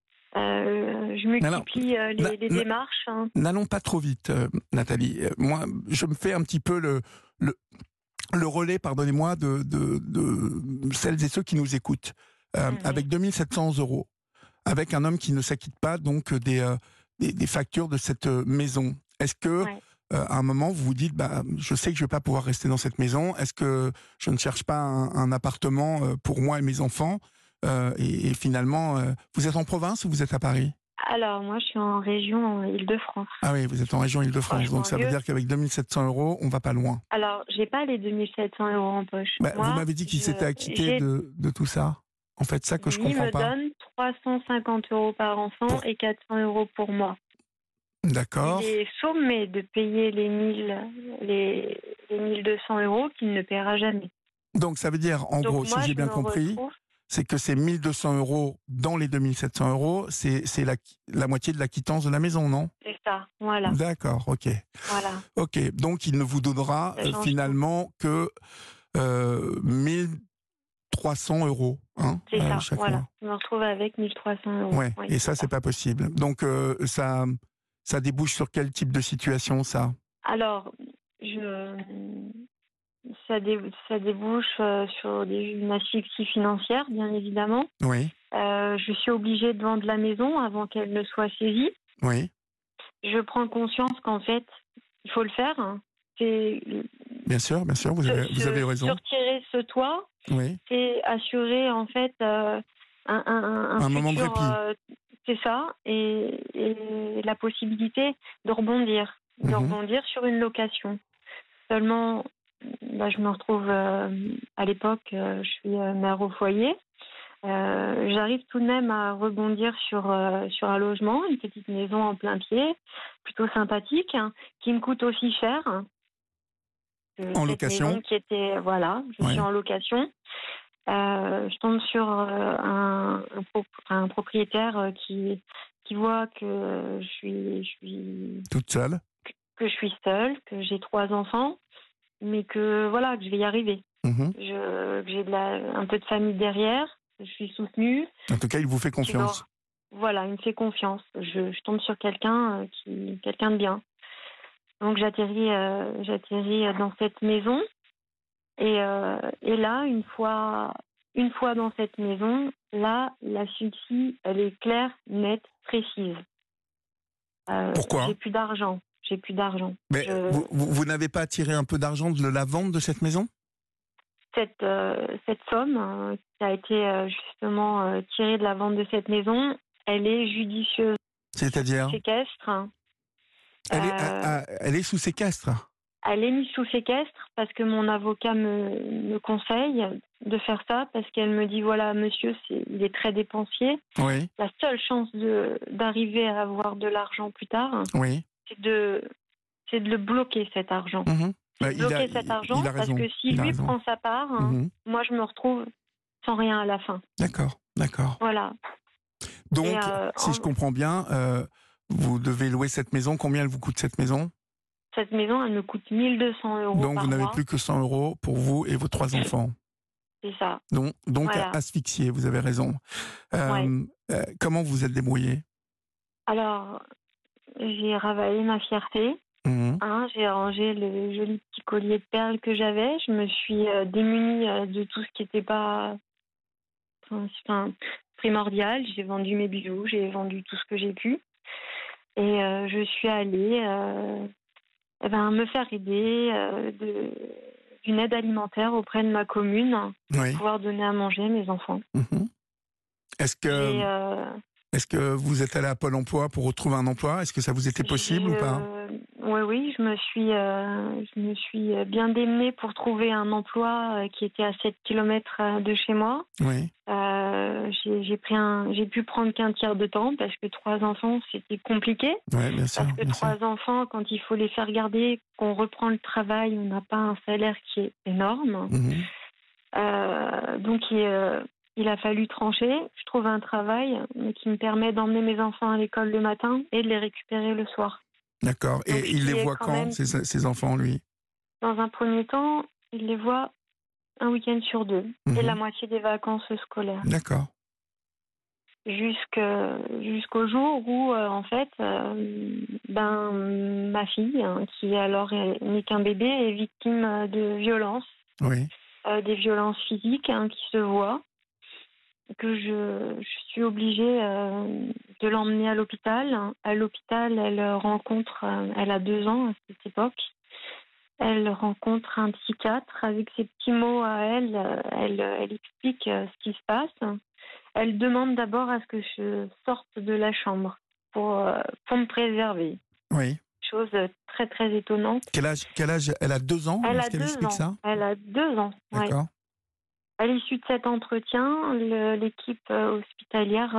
Je multiplie les démarches. Hein. N'allons pas trop vite, Nathalie. Moi, je me fais un petit peu le relais, pardonnez-moi, de celles et ceux qui nous écoutent. Avec 2700 €, avec un homme qui ne s'acquitte pas donc des factures de cette maison. Est-ce que, à un moment, vous vous dites, je sais que je ne vais pas pouvoir rester dans cette maison, est-ce que je ne cherche pas un appartement pour moi et mes enfants et finalement, vous êtes en province ou vous êtes à Paris? Alors, moi, je suis en région Île-de-France. Ah oui, vous êtes en région Île-de-France, donc ça veut dire qu'avec 2700 €, on ne va pas loin. Alors, je n'ai pas les 2700 € en poche. Moi, vous m'avez dit qu'il s'était acquitté de tout ça. En fait, ça que je comprends pas. Il me donne 350 € par enfant et 400 € pour moi. D'accord. Il est sommé de payer les 1200 € qu'il ne paiera jamais. Donc ça veut dire, en gros, si j'ai bien compris, c'est que ces 1200 € dans les 2700 €, c'est la moitié de la quittance de la maison, non? C'est ça, voilà. D'accord, ok. Voilà. Ok, donc il ne vous donnera finalement que 1300 €. Hein, c'est ça, voilà. Mois. Je me retrouve avec 1300 €. Ouais, et ça, c'est pas possible. Donc ça débouche sur quel type de situation, ça? Alors, ça débouche sur une asphyxie financière, bien évidemment. Oui. Je suis obligée de vendre la maison avant qu'elle ne soit saisie. Oui. Je prends conscience qu'en fait, il faut le faire. Hein. Bien sûr, vous avez raison. Retirer ce toit, c'est assurer en fait un moment de répit. C'est ça, et la possibilité de rebondir sur une location. Seulement, je me retrouve à l'époque, je suis mère au foyer. J'arrive tout de même à rebondir sur un logement, une petite maison en plein pied, plutôt sympathique, qui me coûte aussi cher. que En cette location. maison qui était, voilà, je Ouais. suis en location. Je tombe sur un propriétaire qui voit que je Toute seule. suis seule, que j'ai 3 enfants, mais que voilà, que je vais y arriver. Mhm. Que j'ai un peu de famille derrière, que je suis soutenue. En tout cas, il vous fait confiance. Voilà, il me fait confiance. Je tombe sur quelqu'un quelqu'un de bien. Donc j'atterris dans cette maison et là une fois dans cette maison, là la suite elle est claire, nette, précise. Pourquoi? J'ai plus d'argent. Mais vous n'avez pas tiré un peu d'argent de la vente de cette maison? Cette somme qui a été justement tirée de la vente de cette maison, elle est judicieuse. C'est-à-dire? Séquestre. Elle est sous séquestre. Elle est mise sous séquestre parce que mon avocat me conseille de faire ça parce qu'elle me dit voilà, monsieur, il est très dépensier. Oui, La seule chance d'arriver à avoir de l'argent plus tard, oui. c'est de le bloquer, cet argent. Mhm. Bah, Bloquer cet argent il a parce raison. que si Il a lui raison. prend sa part, Mhm. moi je me retrouve sans rien à la fin. D'accord. Voilà. Donc, Et, si je comprends bien, vous devez louer cette maison. Combien elle vous coûte cette maison? Cette maison, elle me coûte 1 200 € Donc, par vous n'avez mois. plus que 100 € pour vous et vos 3 enfants. C'est ça. Donc Voilà. asphyxié, vous avez raison. Ouais. Comment vous êtes débrouillé? Alors, j'ai ravalé ma fierté. Mhm. J'ai rangé le joli petit collier de perles que j'avais. Je me suis démunie de tout ce qui n'était pas primordial. J'ai vendu mes bijoux, j'ai vendu tout ce que j'ai pu. Et je suis allée me faire aider d'une aide alimentaire auprès de ma commune Oui. pour pouvoir donner à manger à mes enfants. Mhm. Est-ce que vous êtes allé à Pôle emploi pour retrouver un emploi? Est-ce que ça vous était possible ou pas? Oui, je me suis bien démenée pour trouver un emploi qui était à 7 km de chez moi. Oui. J'ai pu prendre qu'un tiers de temps parce que 3 enfants, c'était compliqué. Oui, bien sûr. Parce que 3 enfants, quand il faut les faire garder, qu'on reprend le travail, on n'a pas un salaire qui est énorme. Mhm. Donc, il a fallu trancher. Je trouve un travail qui me permet d'emmener mes enfants à l'école le matin et de les récupérer le soir. D'accord. Et Donc, il les voit quand quand, même- ces enfants, lui? Dans un premier temps, il les voit un week-end sur 2 Mhm. et la moitié des vacances scolaires. D'accord. Jusqu'au jour où, ma fille, qui alors n'est qu'un bébé, est victime de violences, Oui. des violences physiques qui se voient, que je suis obligée de l'emmener à l'hôpital. À l'hôpital, elle a 2 ans à cette époque, elle rencontre un psychiatre. Avec ses petits mots à elle, elle explique ce qui se passe. Elle demande d'abord à ce que je sorte de la chambre pour me préserver. Oui. Chose très, très étonnante. Quel âge elle a 2 ans? Elle a Est-ce qu'elle 2 explique ans. ça? Elle a 2 ans. Ouais. D'accord. À l'issue de cet entretien, l'équipe hospitalière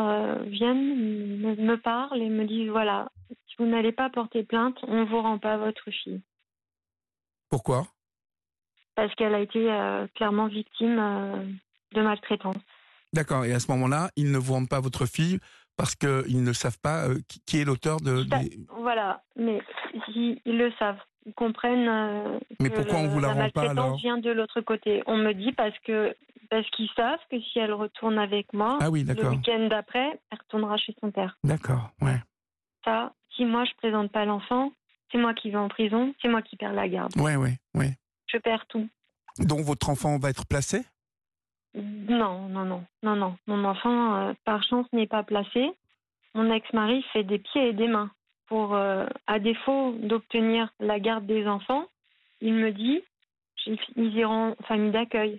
me parle et me dit voilà, si vous n'allez pas porter plainte, on ne vous rend pas votre fille. Pourquoi? Parce qu'elle a été clairement victime de maltraitance. D'accord. Et à ce moment-là, ils ne vous rendent pas votre fille parce qu'ils ne savent pas qui est l'auteur Voilà, mais ils le savent. Ils comprennent Mais que pourquoi on vous la rend pas, maltraitance alors? vient de l'autre côté. On me dit parce qu'ils savent que si elle retourne avec moi, Ah oui, le d'accord. week-end d'après, elle retournera chez son père. D'accord, ouais. Ça, si moi je présente pas l'enfant, c'est moi qui vais en prison, c'est moi qui perds la garde. Ouais. Je perds tout. Donc votre enfant va être placé? Non. Mon enfant, par chance, n'est pas placé. Mon ex-mari fait des pieds et des mains pour, à défaut d'obtenir la garde des enfants, il me dit, ils iront en famille d'accueil.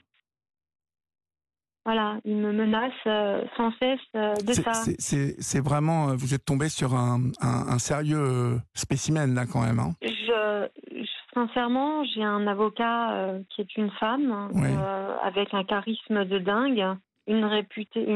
Voilà, il me menace sans cesse de ça. C'est vraiment, vous êtes tombé sur un sérieux spécimen là quand même. Hein. Sincèrement, j'ai un avocat qui est une femme Oui. avec un charisme de dingue, une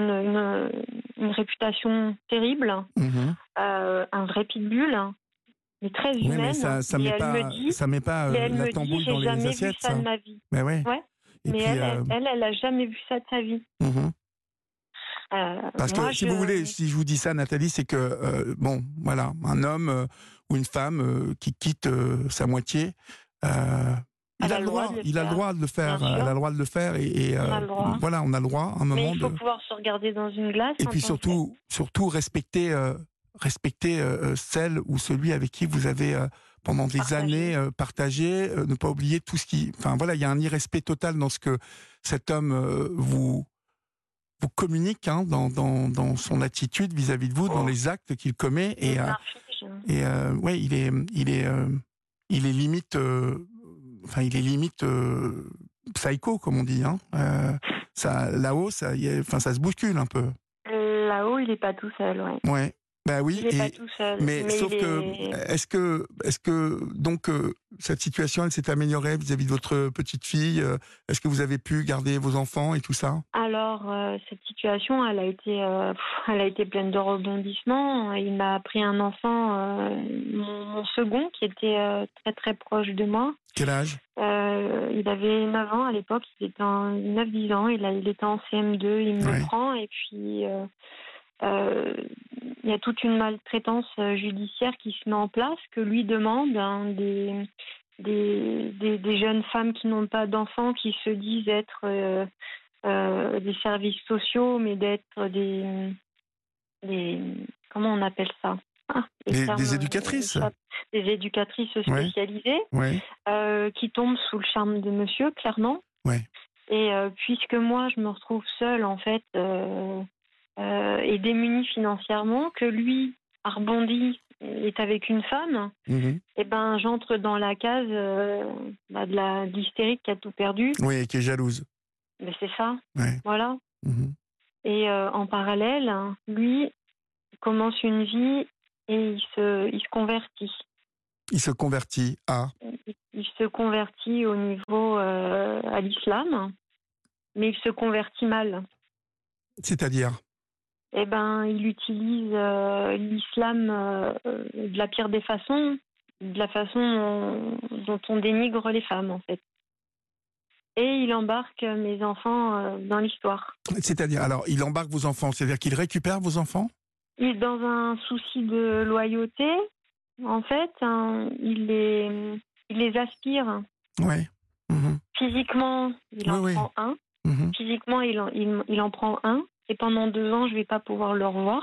réputation terrible, Mhm. un vrai pitbull. mais très Oui, humaine. mais ça et met elle pas, me dit, ça met pas mais elle la me dit, tambouille j'ai dans les jamais vu assiettes, ça ça. de ma vie. Mais ouais. Ouais. Et Mais puis, elle a jamais vu ça de sa vie. mhm. Parce Moi, que si vous voulez, si je vous dis ça, Nathalie, c'est que bon, voilà, un homme ou une femme qui quitte sa moitié, il a le droit, il a le droit de le faire, Bien sûr. elle a le droit de le faire, et On a le droit. voilà, on a le droit à un Mais moment il faut de. pouvoir se regarder dans une glace. Et quand puis on le fait. surtout respecter, celle ou celui avec qui vous avez pendant des Partagé. années partagé, ne pas oublier tout ce qui. Enfin voilà, il y a un irrespect total dans ce que cet homme vous communique, hein, dans son attitude vis-à-vis de vous, dans les actes qu'il commet, Il m'inflige. ouais, il est limite, enfin il est limite psycho, comme on dit, hein. Ça, là-haut, ça se bouscule un peu. Là-haut, il n'est pas tout seul, ouais. Ouais. Bah oui. Il n'est pas tout seul. Mais sauf que, est-ce que donc cette situation, elle s'est améliorée vis-à-vis de votre petite fille? Est-ce que vous avez pu garder vos enfants et tout ça? Alors, cette situation, elle a été pleine de rebondissements. Il m'a pris un enfant, mon second, qui était très très proche de moi. Quel âge? Il avait 9 ans à l'époque, il était en 9-10 ans, il était en CM2, il me le prend, et puis il y a toute une maltraitance judiciaire qui se met en place, que lui demande, hein, des jeunes femmes qui n'ont pas d'enfants, qui se disent être des services sociaux, mais d'être des comment on appelle ça? Des éducatrices. Des éducatrices spécialisées, qui tombent sous le charme de monsieur, clairement. Ouais. Et puisque moi, je me retrouve seule, en fait, et démunie financièrement, que lui a rebondi, est avec une femme, et ben j'entre dans la case de l'hystérique qui a tout perdu. Oui, et qui est jalouse. Mais c'est ça, Ouais. voilà. Et en parallèle, lui commence une vie et il se convertit. Il se convertit à? Il se convertit au niveau à l'islam, mais il se convertit mal. C'est-à-dire? Eh ben, il utilise l'islam de la pire des façons, de la façon dont on dénigre les femmes, en fait. Et il embarque mes enfants dans l'histoire. C'est-à-dire, alors, il embarque vos enfants, c'est-à-dire qu'il récupère vos enfants? Dans un souci de loyauté, en fait, il les aspire. Ouais. Physiquement, il en prend un. Physiquement, il en prend un. Et pendant 2 ans, je ne vais pas pouvoir le revoir.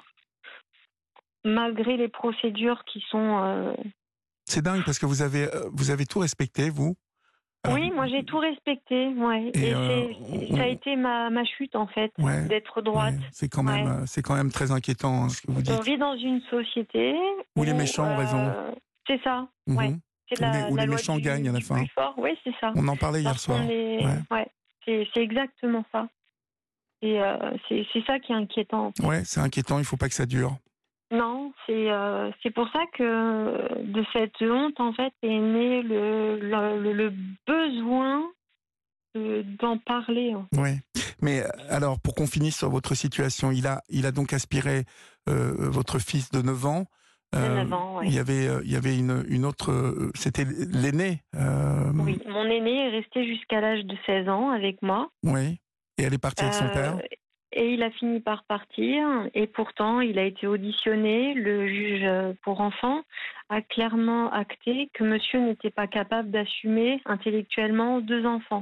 Malgré les procédures qui sont... C'est dingue, parce que vous avez tout respecté, vous. Alors, oui, moi j'ai tout respecté. Ouais. Et ça a été ma chute, en fait, d'être droite. Ouais. C'est quand même très inquiétant, hein, ce que vous dites. On vit dans une société où les méchants ont raison. C'est ça, ouais. C'est où les méchants gagnent à la fin. Oui, c'est ça. On en parlait hier soir. C'est exactement ça. Et c'est ça qui est inquiétant. Ouais, c'est inquiétant, il ne faut pas que ça dure. Non, c'est pour ça que de cette honte, en fait, est né le besoin d'en parler. En fait. Oui, mais alors, pour qu'on finisse sur votre situation, il a donc aspiré votre fils de 9 ans. De 9 ans, oui. Il y avait une autre... c'était l'aîné. Oui, mon aîné est resté jusqu'à l'âge de 16 ans avec moi. Oui, et elle est partie avec son père. Et il a fini par partir, et pourtant il a été auditionné. Le juge pour enfants a clairement acté que monsieur n'était pas capable d'assumer intellectuellement 2 enfants,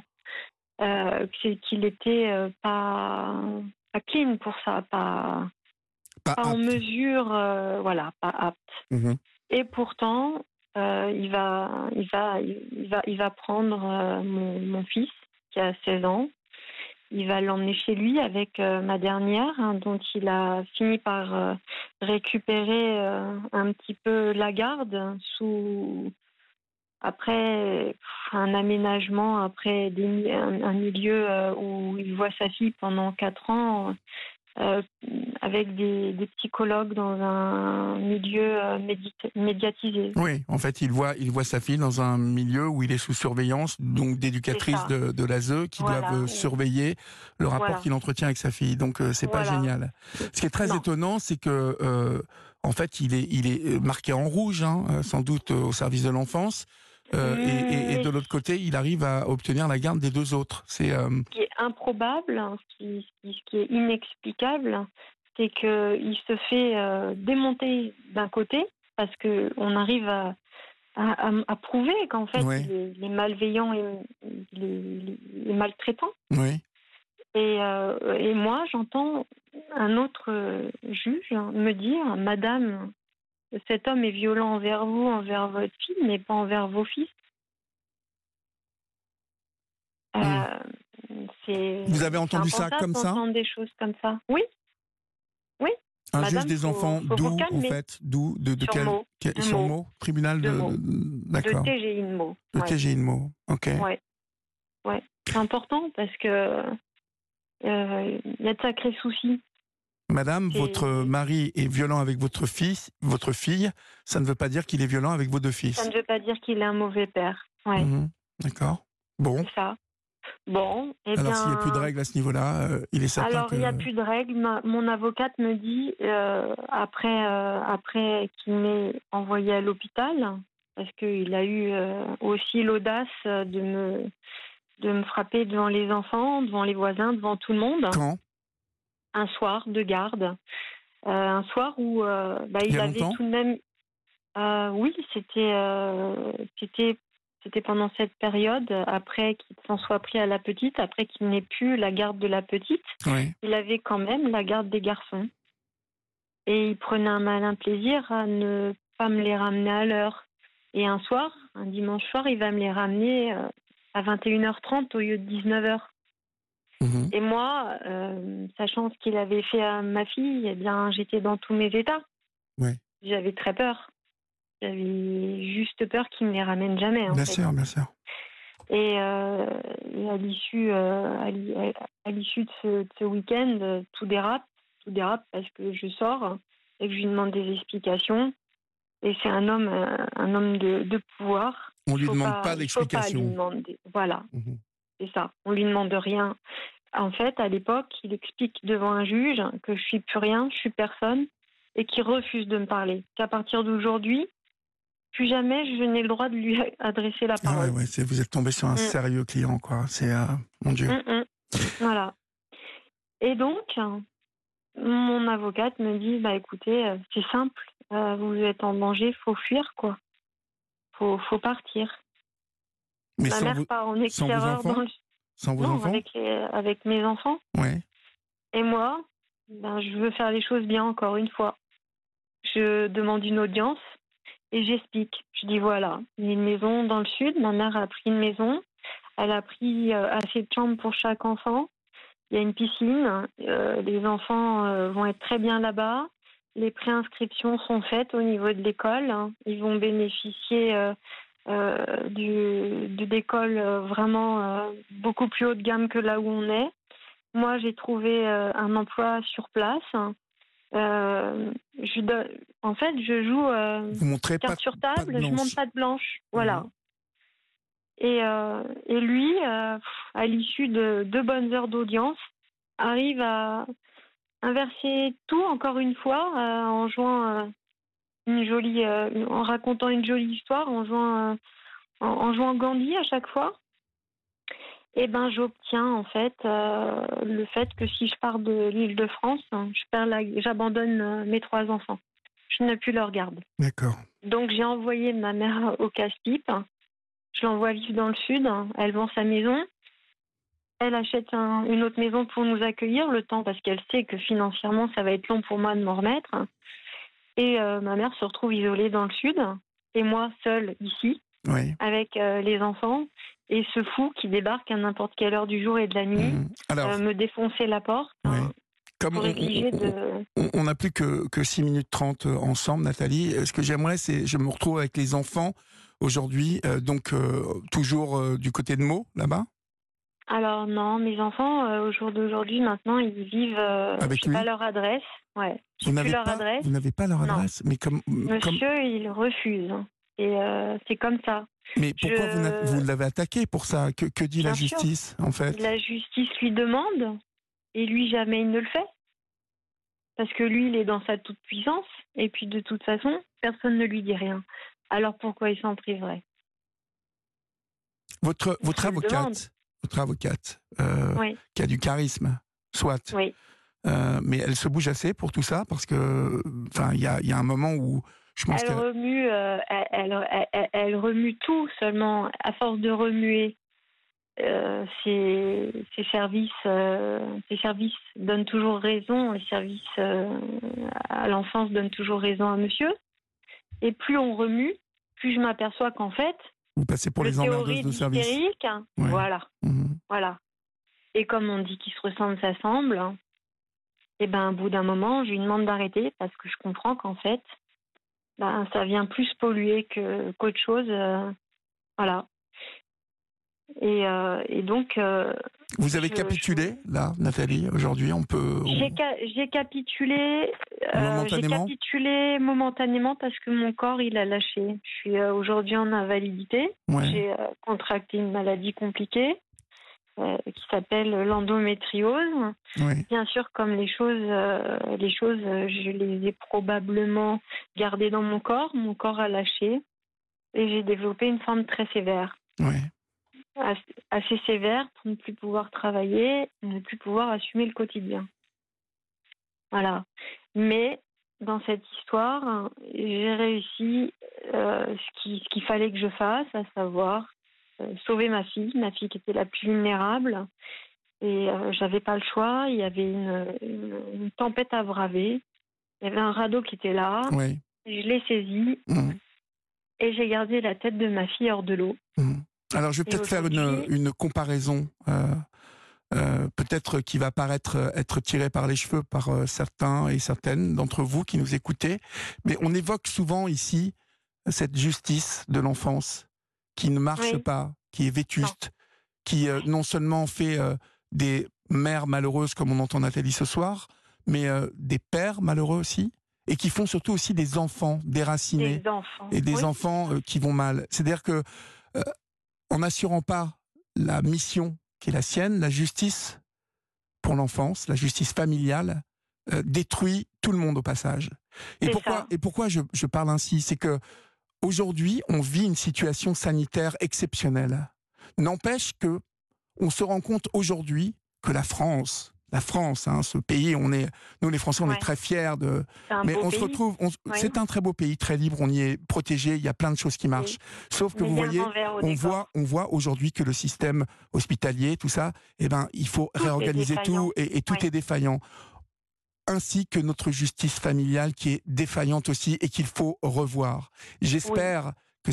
qu'il était pas clean pour ça, pas en mesure, pas apte. Et pourtant, il va prendre mon fils qui a 16 ans. Il va l'emmener chez lui avec ma dernière, dont il a fini par récupérer un petit peu la garde après un aménagement, après un milieu où il voit sa fille pendant 4 ans. euh, avec des psychologues dans un milieu médiatisé. Oui, en fait, il voit sa fille dans un milieu où il est sous surveillance, donc d'éducatrices de l'ASE qui doivent surveiller le rapport qu'il entretient avec sa fille. Donc, c'est pas génial. Ce qui est très étonnant, c'est que, en fait, il est marqué en rouge, hein, sans doute au service de l'enfance. Et de l'autre côté, il arrive à obtenir la garde des deux autres. C'est ce qui est improbable, ce qui est inexplicable, c'est qu'il se fait démonter d'un côté parce qu'on arrive à prouver qu'en fait il est malveillant et il est maltraitant. Oui. Et moi, j'entends un autre juge me dire, Madame, cet homme est violent envers vous, envers votre fille, mais pas envers vos fils. Vous avez entendu ça comme ça ? Entendre des choses comme ça. Oui. Oui. Un Madame, juge des enfants, d'où en fait ? D'où de sur quel Meaux. sur Meaux, tribunal de d'accord. De TGI de Meaux. De TGI de Meaux. OK. Ouais. C'est important parce que il y a de sacrés soucis. Madame, votre mari est violent avec votre fille, ça ne veut pas dire qu'il est violent avec vos deux fils. Ça ne veut pas dire qu'il est un mauvais père. Ouais. D'accord. Bon. C'est ça. Bon, alors s'il n'y a plus de règles à ce niveau-là, il est certain alors, il n'y a plus de règles. Mon avocate me dit, après qu'il m'ait envoyé à l'hôpital, parce qu'il a eu aussi l'audace de me frapper devant les enfants, devant les voisins, devant tout le monde. Quand ? Un soir de garde. Un soir où il avait tout de même... oui, c'était pendant cette période, après qu'il s'en soit pris à la petite, après qu'il n'ait plus la garde de la petite, il avait quand même la garde des garçons. Et il prenait un malin plaisir à ne pas me les ramener à l'heure. Et un soir, un dimanche soir, il va me les ramener à 21h30 au lieu de 19h. Et moi, sachant ce qu'il avait fait à ma fille, eh bien, j'étais dans tous mes états. J'avais très peur. J'avais juste peur qu'il ne me les ramène jamais. Bien sûr. Et à l'issue de ce week-end, tout dérape parce que je sors et que je lui demande des explications. Et c'est un homme de pouvoir. On ne lui demande pas d'explications. Voilà, c'est ça. On ne lui demande rien. En fait, à l'époque, il explique devant un juge que je ne suis plus rien, je suis personne, et qu'il refuse de me parler. Qu'à partir d'aujourd'hui, plus jamais je n'ai le droit de lui adresser la parole. Vous êtes tombé sur un sérieux client, quoi. C'est mon Dieu. Voilà. Et donc, mon avocate me dit, écoutez, c'est simple, vous êtes en danger, faut fuir, quoi. Faut partir. Mais ma mère part en extérieur sans vos enfants avec mes enfants. Ouais. Et moi, je veux faire les choses bien encore une fois. Je demande une audience et j'explique. Je dis voilà, il y a une maison dans le sud, ma mère a pris une maison, elle a pris assez de chambres pour chaque enfant, il y a une piscine, les enfants vont être très bien là-bas, les préinscriptions sont faites au niveau de l'école, ils vont bénéficier d'écoles vraiment beaucoup plus haut de gamme que là où on est. Moi, j'ai trouvé un emploi sur place. En fait, je joue vous montrez carte sur table, je monte pas de blanche. Voilà. Et lui, à l'issue de 2 bonnes heures d'audience, arrive à inverser tout encore une fois en jouant en racontant une jolie histoire, en jouant Gandhi à chaque fois. Et j'obtiens en fait le fait que si je pars de l'Île-de-France, j'abandonne mes 3 enfants. Je n'ai plus leur garde. D'accord. Donc j'ai envoyé ma mère au casse-pipe. Je l'envoie vivre dans le sud. Elle vend sa maison. Elle achète une autre maison pour nous accueillir le temps parce qu'elle sait que financièrement ça va être long pour moi de m'en remettre. Et ma mère se retrouve isolée dans le sud et moi seule ici avec les enfants. Et ce fou qui débarque à n'importe quelle heure du jour et de la nuit, me défoncer la porte. Comme on n'a plus que 6 minutes 30 ensemble, Nathalie, ce que j'aimerais, c'est je me retrouve avec les enfants aujourd'hui, toujours du côté de Meaux, là-bas. Alors non, mes enfants, au jour d'aujourd'hui, maintenant, ils vivent, Avec je sais lui pas leur adresse. Ouais, j'ai Vous plus n'avez leur pas, adresse. vous n'avez pas leur Non. adresse, mais comme, Monsieur, il refuse. Et c'est comme ça. mais pourquoi vous l'avez attaqué pour ça? Que dit la Bien sûr. justice, en fait? La justice lui demande, et lui, jamais il ne le fait. Parce que lui, il est dans sa toute-puissance, et puis de toute façon, personne ne lui dit rien. Alors pourquoi il s'en priverait? Votre Je le demande. avocate, Oui, qui a du charisme, soit, oui. mais elle se bouge assez pour tout ça, parce que, enfin, il y a un moment où je pense Elle remue, elle remue tout, seulement à force de remuer, ses services donnent toujours raison, les services à l'enfance donnent toujours raison à monsieur. Et plus on remue, plus je m'aperçois qu'en fait, vous passez pour le les emmerdeuses théorie de service. hystérique, Ouais. voilà, Mhm. voilà. Et comme on dit qu'ils se ressemblent, s'assemblent, et ben, au bout d'un moment, je lui demande d'arrêter parce que je comprends qu'en fait, ben, ça vient plus polluer qu'autre chose, voilà. Et donc, Vous avez capitulé, là, Nathalie, aujourd'hui, j'ai capitulé. Momentanément. J'ai capitulé momentanément parce que mon corps, il a lâché. Je suis aujourd'hui en invalidité. Ouais. J'ai contracté une maladie compliquée qui s'appelle l'endométriose. Ouais. Bien sûr, comme les choses, je les ai probablement gardées dans mon corps. Mon corps a lâché et j'ai développé une forme très sévère. Ouais. Assez sévère pour ne plus pouvoir travailler, ne plus pouvoir assumer le quotidien. Voilà. Mais dans cette histoire, j'ai réussi ce qu'il fallait que je fasse, à savoir sauver ma fille qui était la plus vulnérable. Et j'avais pas le choix. Il y avait une tempête à braver. Il y avait un radeau qui était là. Ouais. Je l'ai saisi et j'ai gardé la tête de ma fille hors de l'eau. Alors, je vais peut-être faire une comparaison, peut-être qui va paraître être tirée par les cheveux par certains et certaines d'entre vous qui nous écoutez, mais on évoque souvent ici cette justice de l'enfance qui ne marche pas, qui est vétuste, qui non seulement fait des mères malheureuses comme on entend Nathalie ce soir, mais des pères malheureux aussi, et qui font surtout aussi des enfants déracinés, et des enfants qui vont mal. C'est-à-dire que en n'assurant pas la mission qui est la sienne, la justice pour l'enfance, la justice familiale, détruit tout le monde au passage. Et pourquoi je parle ainsi? C'est que aujourd'hui, on vit une situation sanitaire exceptionnelle. N'empêche que on se rend compte aujourd'hui que la France, hein, ce pays, nous les Français, on est très fiers de. Mais on se retrouve, c'est un très beau pays, très libre, on y est protégé, il y a plein de choses qui marchent. Sauf que vous voyez, on voit aujourd'hui que le système hospitalier, tout ça, eh ben, il faut réorganiser tout et tout est défaillant. Ainsi que notre justice familiale qui est défaillante aussi et qu'il faut revoir. J'espère que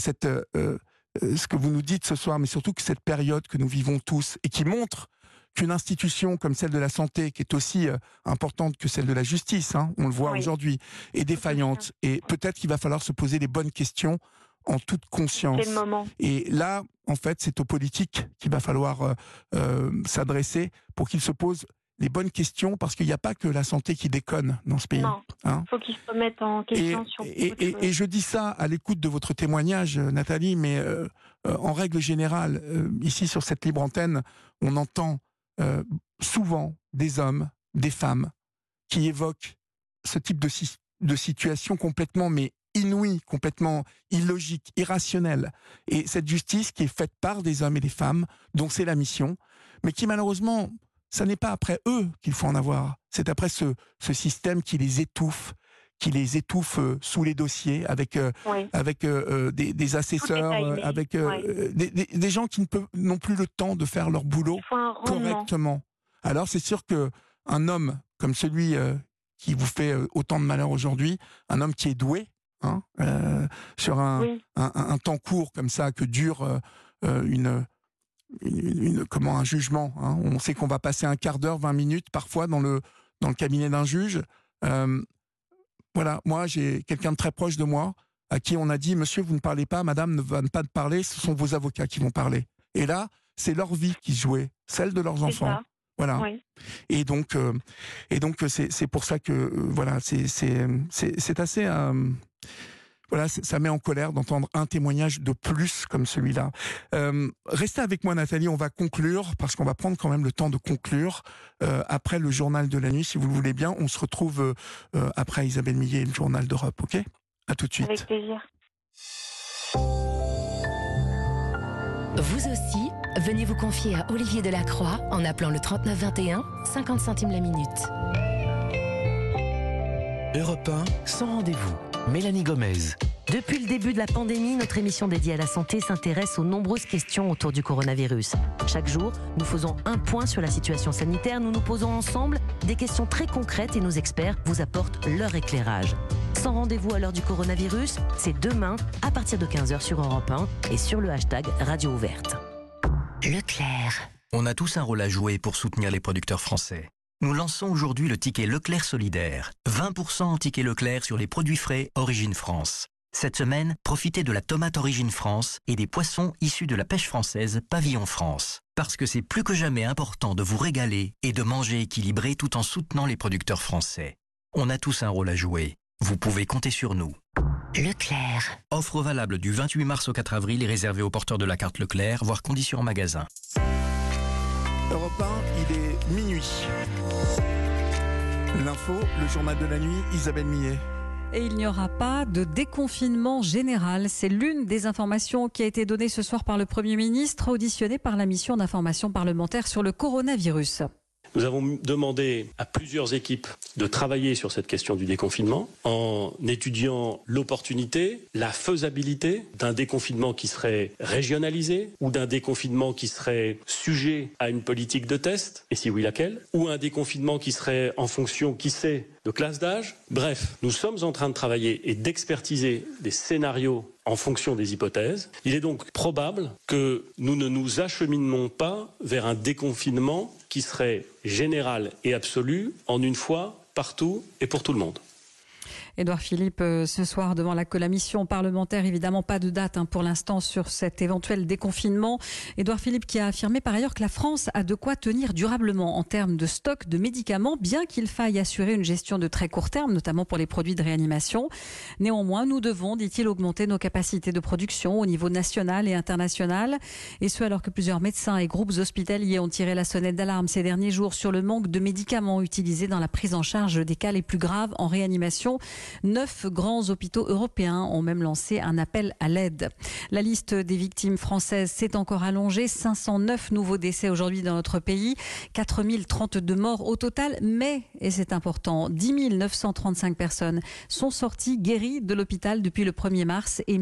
ce que vous nous dites ce soir, mais surtout que cette période que nous vivons tous et qui montre qu'une institution comme celle de la santé, qui est aussi importante que celle de la justice, hein, on le voit aujourd'hui, est défaillante. Et peut-être qu'il va falloir se poser les bonnes questions en toute conscience. C'est le moment. Et là, en fait, c'est aux politiques qu'il va falloir s'adresser pour qu'ils se posent les bonnes questions, parce qu'il n'y a pas que la santé qui déconne dans ce pays. Non, il faut qu'ils se remettent en question sur et je dis ça à l'écoute de votre témoignage, Nathalie, mais en règle générale, ici sur cette libre antenne, on entend souvent des hommes, des femmes, qui évoquent ce type de situation complètement inouïe, complètement illogique, irrationnelle. Et cette justice qui est faite par des hommes et des femmes, dont c'est la mission, mais qui malheureusement, ça n'est pas après eux qu'il faut en avoir. C'est après ce système qui les étouffe sous les dossiers avec des assesseurs, avec des gens qui n'ont plus le temps de faire leur boulot correctement. Alors c'est sûr que un homme comme celui qui vous fait autant de malheur aujourd'hui, un homme qui est doué, hein, sur un temps court comme ça que dure un jugement, hein. On sait qu'on va passer un quart d'heure, 20 minutes parfois dans le cabinet d'un juge. Voilà, moi j'ai quelqu'un de très proche de moi à qui on a dit: monsieur, vous ne parlez pas, madame ne va pas parler, ce sont vos avocats qui vont parler. Et là, c'est leur vie qui se jouait, celle de leurs enfants. Ça. Voilà. Oui. Et donc c'est pour ça que voilà, c'est assez voilà, ça met en colère d'entendre un témoignage de plus comme celui-là. Restez avec moi, Nathalie, on va conclure, parce qu'on va prendre quand même le temps de conclure après le journal de la nuit, si vous le voulez bien. On se retrouve après Isabelle Millet et le journal d'Europe, ok ? À tout de suite. Avec plaisir. Vous aussi, venez vous confier à Olivier Delacroix en appelant le 39 21, 50 centimes la minute. Europe 1, sans rendez-vous. Mélanie Gomez. Depuis le début de la pandémie, notre émission dédiée à la santé s'intéresse aux nombreuses questions autour du coronavirus. Chaque jour, nous faisons un point sur la situation sanitaire, nous nous posons ensemble des questions très concrètes et nos experts vous apportent leur éclairage. Sans rendez-vous à l'heure du coronavirus, c'est demain à partir de 15h sur Europe 1 et sur le hashtag Radio Ouverte. Leclerc. On a tous un rôle à jouer pour soutenir les producteurs français. Nous lançons aujourd'hui le ticket Leclerc solidaire. 20% en ticket Leclerc sur les produits frais Origine France. Cette semaine, profitez de la tomate Origine France et des poissons issus de la pêche française Pavillon France. Parce que c'est plus que jamais important de vous régaler et de manger équilibré tout en soutenant les producteurs français. On a tous un rôle à jouer. Vous pouvez compter sur nous. Leclerc. Offre valable du 28 mars au 4 avril et réservée aux porteurs de la carte Leclerc, voire conditions en magasin. Europe 1, il est minuit. L'info, le journal de la nuit, Isabelle Millet. Et il n'y aura pas de déconfinement général. C'est l'une des informations qui a été donnée ce soir par le Premier ministre, auditionné par la mission d'information parlementaire sur le coronavirus. Nous avons demandé à plusieurs équipes de travailler sur cette question du déconfinement en étudiant l'opportunité, la faisabilité d'un déconfinement qui serait régionalisé ou d'un déconfinement qui serait sujet à une politique de test, et si oui laquelle, ou un déconfinement qui serait en fonction, qui sait, de classe d'âge. Bref, nous sommes en train de travailler et d'expertiser des scénarios en fonction des hypothèses. Il est donc probable que nous ne nous acheminons pas vers un déconfinement qui serait général et absolu en une fois, partout et pour tout le monde. Édouard Philippe, ce soir, devant la mission parlementaire, évidemment pas de date pour l'instant sur cet éventuel déconfinement. Édouard Philippe qui a affirmé par ailleurs que la France a de quoi tenir durablement en termes de stock de médicaments, bien qu'il faille assurer une gestion de très court terme, notamment pour les produits de réanimation. Néanmoins, nous devons, dit-il, augmenter nos capacités de production au niveau national et international. Et ce, alors que plusieurs médecins et groupes hospitaliers ont tiré la sonnette d'alarme ces derniers jours sur le manque de médicaments utilisés dans la prise en charge des cas les plus graves en réanimation. 9 grands hôpitaux européens ont même lancé un appel à l'aide. La liste des victimes françaises s'est encore allongée. 509 nouveaux décès aujourd'hui dans notre pays. 4032 morts au total. Mais, et c'est important, 10 935 personnes sont sorties guéries de l'hôpital depuis le 1er mars et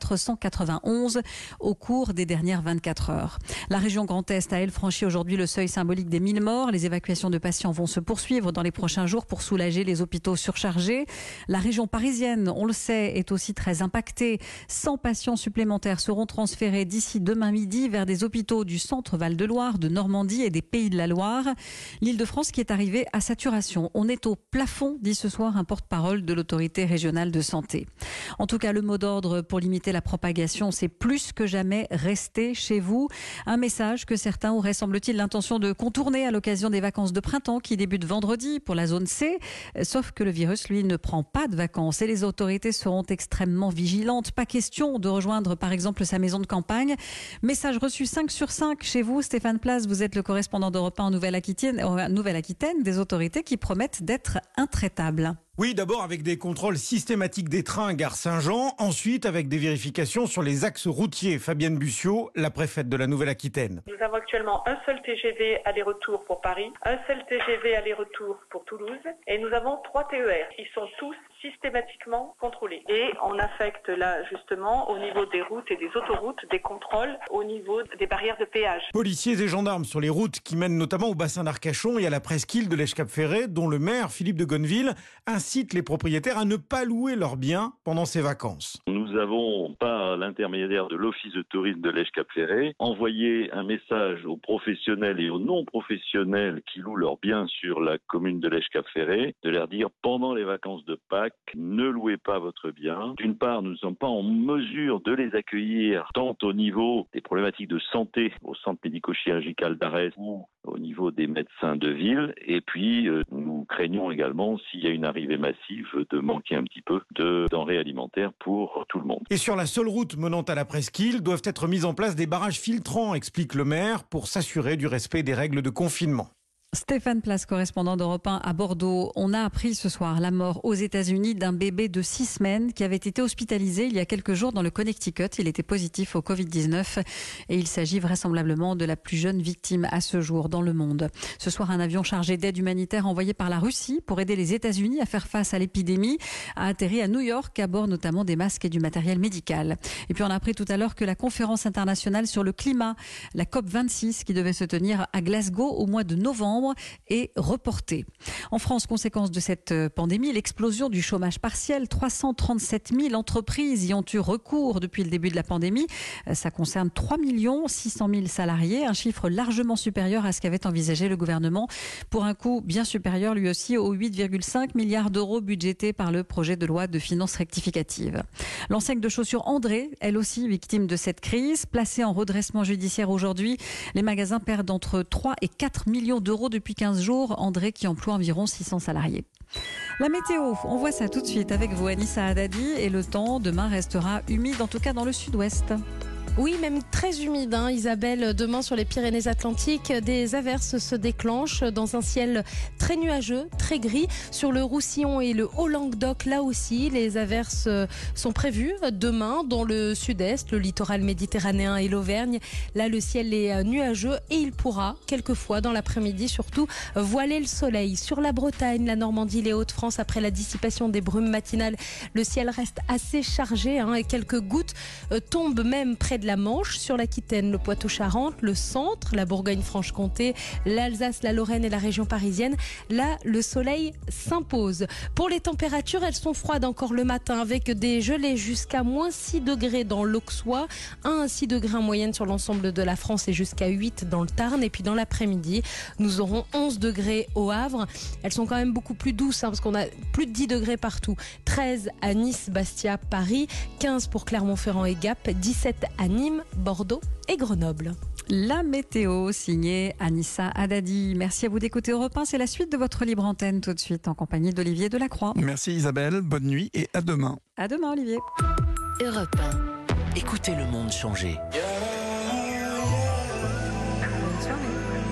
1491 au cours des dernières 24 heures. La région Grand Est a, elle, franchi aujourd'hui le seuil symbolique des 1000 morts. Les évacuations de patients vont se poursuivre dans les prochains jours pour soulager les hôpitaux surchargés. La région parisienne, on le sait, est aussi très impactée. 100 patients supplémentaires seront transférés d'ici demain midi vers des hôpitaux du centre Val-de-Loire, de Normandie et des Pays de la Loire. L'Île-de-France qui est arrivée à saturation. On est au plafond, dit ce soir un porte-parole de l'autorité régionale de santé. En tout cas, le mot d'ordre pour limiter la propagation, c'est plus que jamais rester chez vous. Un message que certains auraient, semble-t-il, l'intention de contourner à l'occasion des vacances de printemps qui débutent vendredi pour la zone C. Sauf que le virus, lui, ne prend pas de vacances et les autorités seront extrêmement vigilantes. Pas question de rejoindre par exemple sa maison de campagne. Message reçu 5 sur 5 chez vous. Stéphane Place, vous êtes le correspondant d'Europe 1 en Nouvelle-Aquitaine, des autorités qui promettent d'être intraitables. Oui, d'abord avec des contrôles systématiques des trains gare Saint-Jean, ensuite avec des vérifications sur les axes routiers. Fabienne Bussiot, la préfète de la Nouvelle-Aquitaine. Nous avons actuellement un seul TGV aller-retour pour Paris, un seul TGV aller-retour pour Toulouse et nous avons 3 TER. Ils sont tous systématiquement contrôlés. Et on affecte là justement au niveau des routes et des autoroutes des contrôles au niveau des barrières de péage. Policiers et gendarmes sur les routes qui mènent notamment au bassin d'Arcachon et à la presqu'île de l'Èche-Cap-Ferret, dont le maire Philippe de Gonneville incite les propriétaires à ne pas louer leurs biens pendant ces vacances. Nous avons, par l'intermédiaire de l'Office de tourisme de l'Èche-Cap-Ferret, envoyé un message aux professionnels et aux non-professionnels qui louent leurs biens sur la commune de l'Èche-Cap-Ferret, de leur dire pendant les vacances de Pâques, Pâques, ne louez pas votre bien. D'une part, nous ne sommes pas en mesure de les accueillir tant au niveau des problématiques de santé au centre médico-chirurgical d'Arès ou au niveau des médecins de ville. Et puis, nous craignons également, s'il y a une arrivée massive, de manquer un petit peu de denrées alimentaires pour tout le monde. Et sur la seule route menant à la presqu'île, doivent être mis en place des barrages filtrants, explique le maire, pour s'assurer du respect des règles de confinement. Stéphane Place, correspondant d'Europe 1 à Bordeaux. On a appris ce soir la mort aux États-Unis d'un bébé de 6 semaines qui avait été hospitalisé il y a quelques jours dans le Connecticut. Il était positif au Covid-19 et il s'agit vraisemblablement de la plus jeune victime à ce jour dans le monde. Ce soir, un avion chargé d'aide humanitaire envoyé par la Russie pour aider les États-Unis à faire face à l'épidémie a atterri à New York à bord notamment des masques et du matériel médical. Et puis on a appris tout à l'heure que la conférence internationale sur le climat, la COP26 qui devait se tenir à Glasgow au mois de novembre, est reportée. En France, conséquence de cette pandémie, l'explosion du chômage partiel. 337 000 entreprises y ont eu recours depuis le début de la pandémie. Ça concerne 3 600 000 salariés, un chiffre largement supérieur à ce qu'avait envisagé le gouvernement, pour un coût bien supérieur lui aussi aux 8,5 milliards d'euros budgétés par le projet de loi de finances rectificative. L'enseigne de chaussures André, elle aussi victime de cette crise, placée en redressement judiciaire aujourd'hui. Les magasins perdent entre 3 et 4 millions d'euros depuis 15 jours. André qui emploie environ 600 salariés. La météo, on voit ça tout de suite avec vous, Anissa Haddadi. Et le temps demain restera humide, en tout cas dans le sud-ouest. Oui, même très humide, Isabelle. Demain, sur les Pyrénées-Atlantiques, des averses se déclenchent dans un ciel très nuageux, très gris. Sur le Roussillon et le Haut-Languedoc, là aussi, les averses sont prévues demain dans le sud-est, le littoral méditerranéen et l'Auvergne. Là, le ciel est nuageux et il pourra, quelquefois dans l'après-midi surtout, voiler le soleil. Sur la Bretagne, la Normandie, les Hauts-de-France, après la dissipation des brumes matinales, le ciel reste assez chargé et quelques gouttes tombent même près de la Manche, sur l'Aquitaine, le Poitou-Charentes, le centre, la Bourgogne-Franche-Comté, l'Alsace, la Lorraine et la région parisienne. Là, le soleil s'impose. Pour les températures, elles sont froides encore le matin avec des gelées jusqu'à moins 6 degrés dans l'Auxois, 1 à 6 degrés en moyenne sur l'ensemble de la France et jusqu'à 8 dans le Tarn. Et puis dans l'après-midi, nous aurons 11 degrés au Havre. Elles sont quand même beaucoup plus douces parce qu'on a plus de 10 degrés partout. 13 à Nice, Bastia, Paris, 15 pour Clermont-Ferrand et Gap, 17 à Nîmes, Bordeaux et Grenoble. La météo, signée Anissa Haddadi. Merci à vous d'écouter Europe 1. C'est la suite de votre libre antenne tout de suite en compagnie d'Olivier Delacroix. Merci Isabelle, bonne nuit et à demain. À demain Olivier. Europe 1. Écoutez le monde changer. Bonne soirée.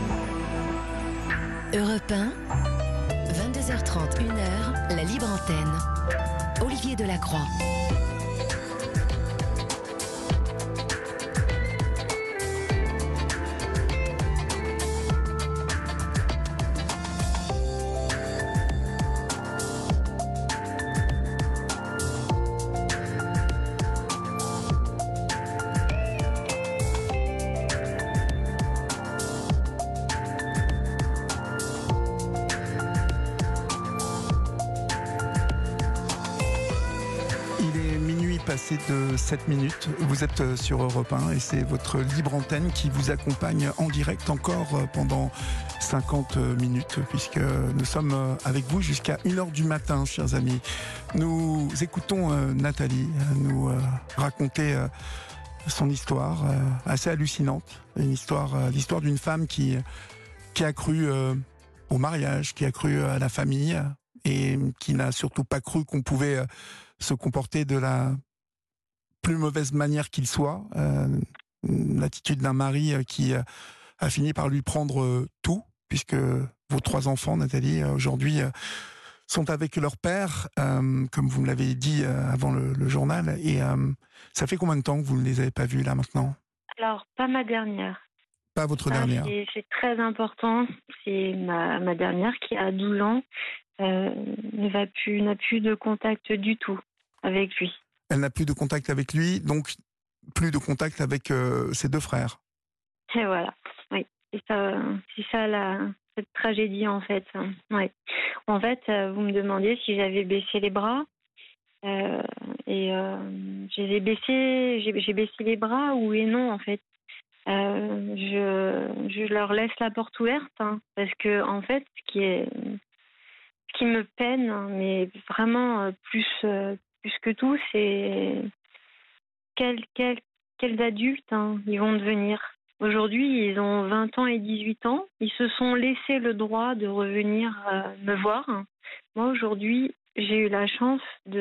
Europe 1, 22h30, 1h, la libre antenne. Olivier Delacroix. Passé de 7 minutes, vous êtes sur Europe 1 et c'est votre libre antenne qui vous accompagne en direct encore pendant 50 minutes puisque nous sommes avec vous jusqu'à 1h du matin, chers amis. Nous écoutons Nathalie nous raconter son histoire assez hallucinante, l'histoire d'une femme qui a cru au mariage, qui a cru à la famille et qui n'a surtout pas cru qu'on pouvait se comporter de la plus mauvaise manière qu'il soit, l'attitude d'un mari qui a fini par lui prendre tout, puisque vos 3 enfants, Nathalie, aujourd'hui sont avec leur père, comme vous me l'avez dit avant le journal, et ça fait combien de temps que vous ne les avez pas vus là maintenant? Alors, pas ma dernière. Pas votre dernière. C'est très important, c'est ma dernière qui a 12 ans, n'a plus de contact du tout avec lui. Elle n'a plus de contact avec lui, donc plus de contact avec ses 2 frères. Et voilà, oui. C'est ça cette tragédie en fait. Ouais. En fait, vous me demandiez si j'avais baissé les bras. J'ai baissé les bras, oui et non en fait. Je leur laisse la porte ouverte parce que en fait, ce ce qui me peine, mais vraiment plus que tout, c'est quels adultes ils vont devenir. Aujourd'hui, ils ont 20 ans et 18 ans. Ils se sont laissés le droit de revenir me voir. Moi, aujourd'hui, j'ai eu la chance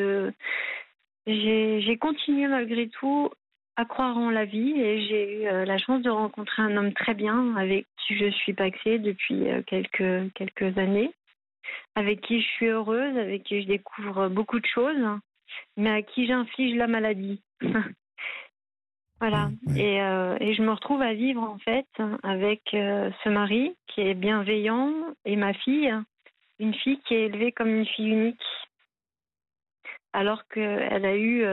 J'ai continué malgré tout à croire en la vie et j'ai eu la chance de rencontrer un homme très bien avec qui je suis paxée depuis quelques années, avec qui je suis heureuse, avec qui je découvre beaucoup de choses, mais à qui j'inflige la maladie. Voilà. Et je me retrouve à vivre en fait avec ce mari qui est bienveillant et ma fille, une fille qui est élevée comme une fille unique. Alors qu'elle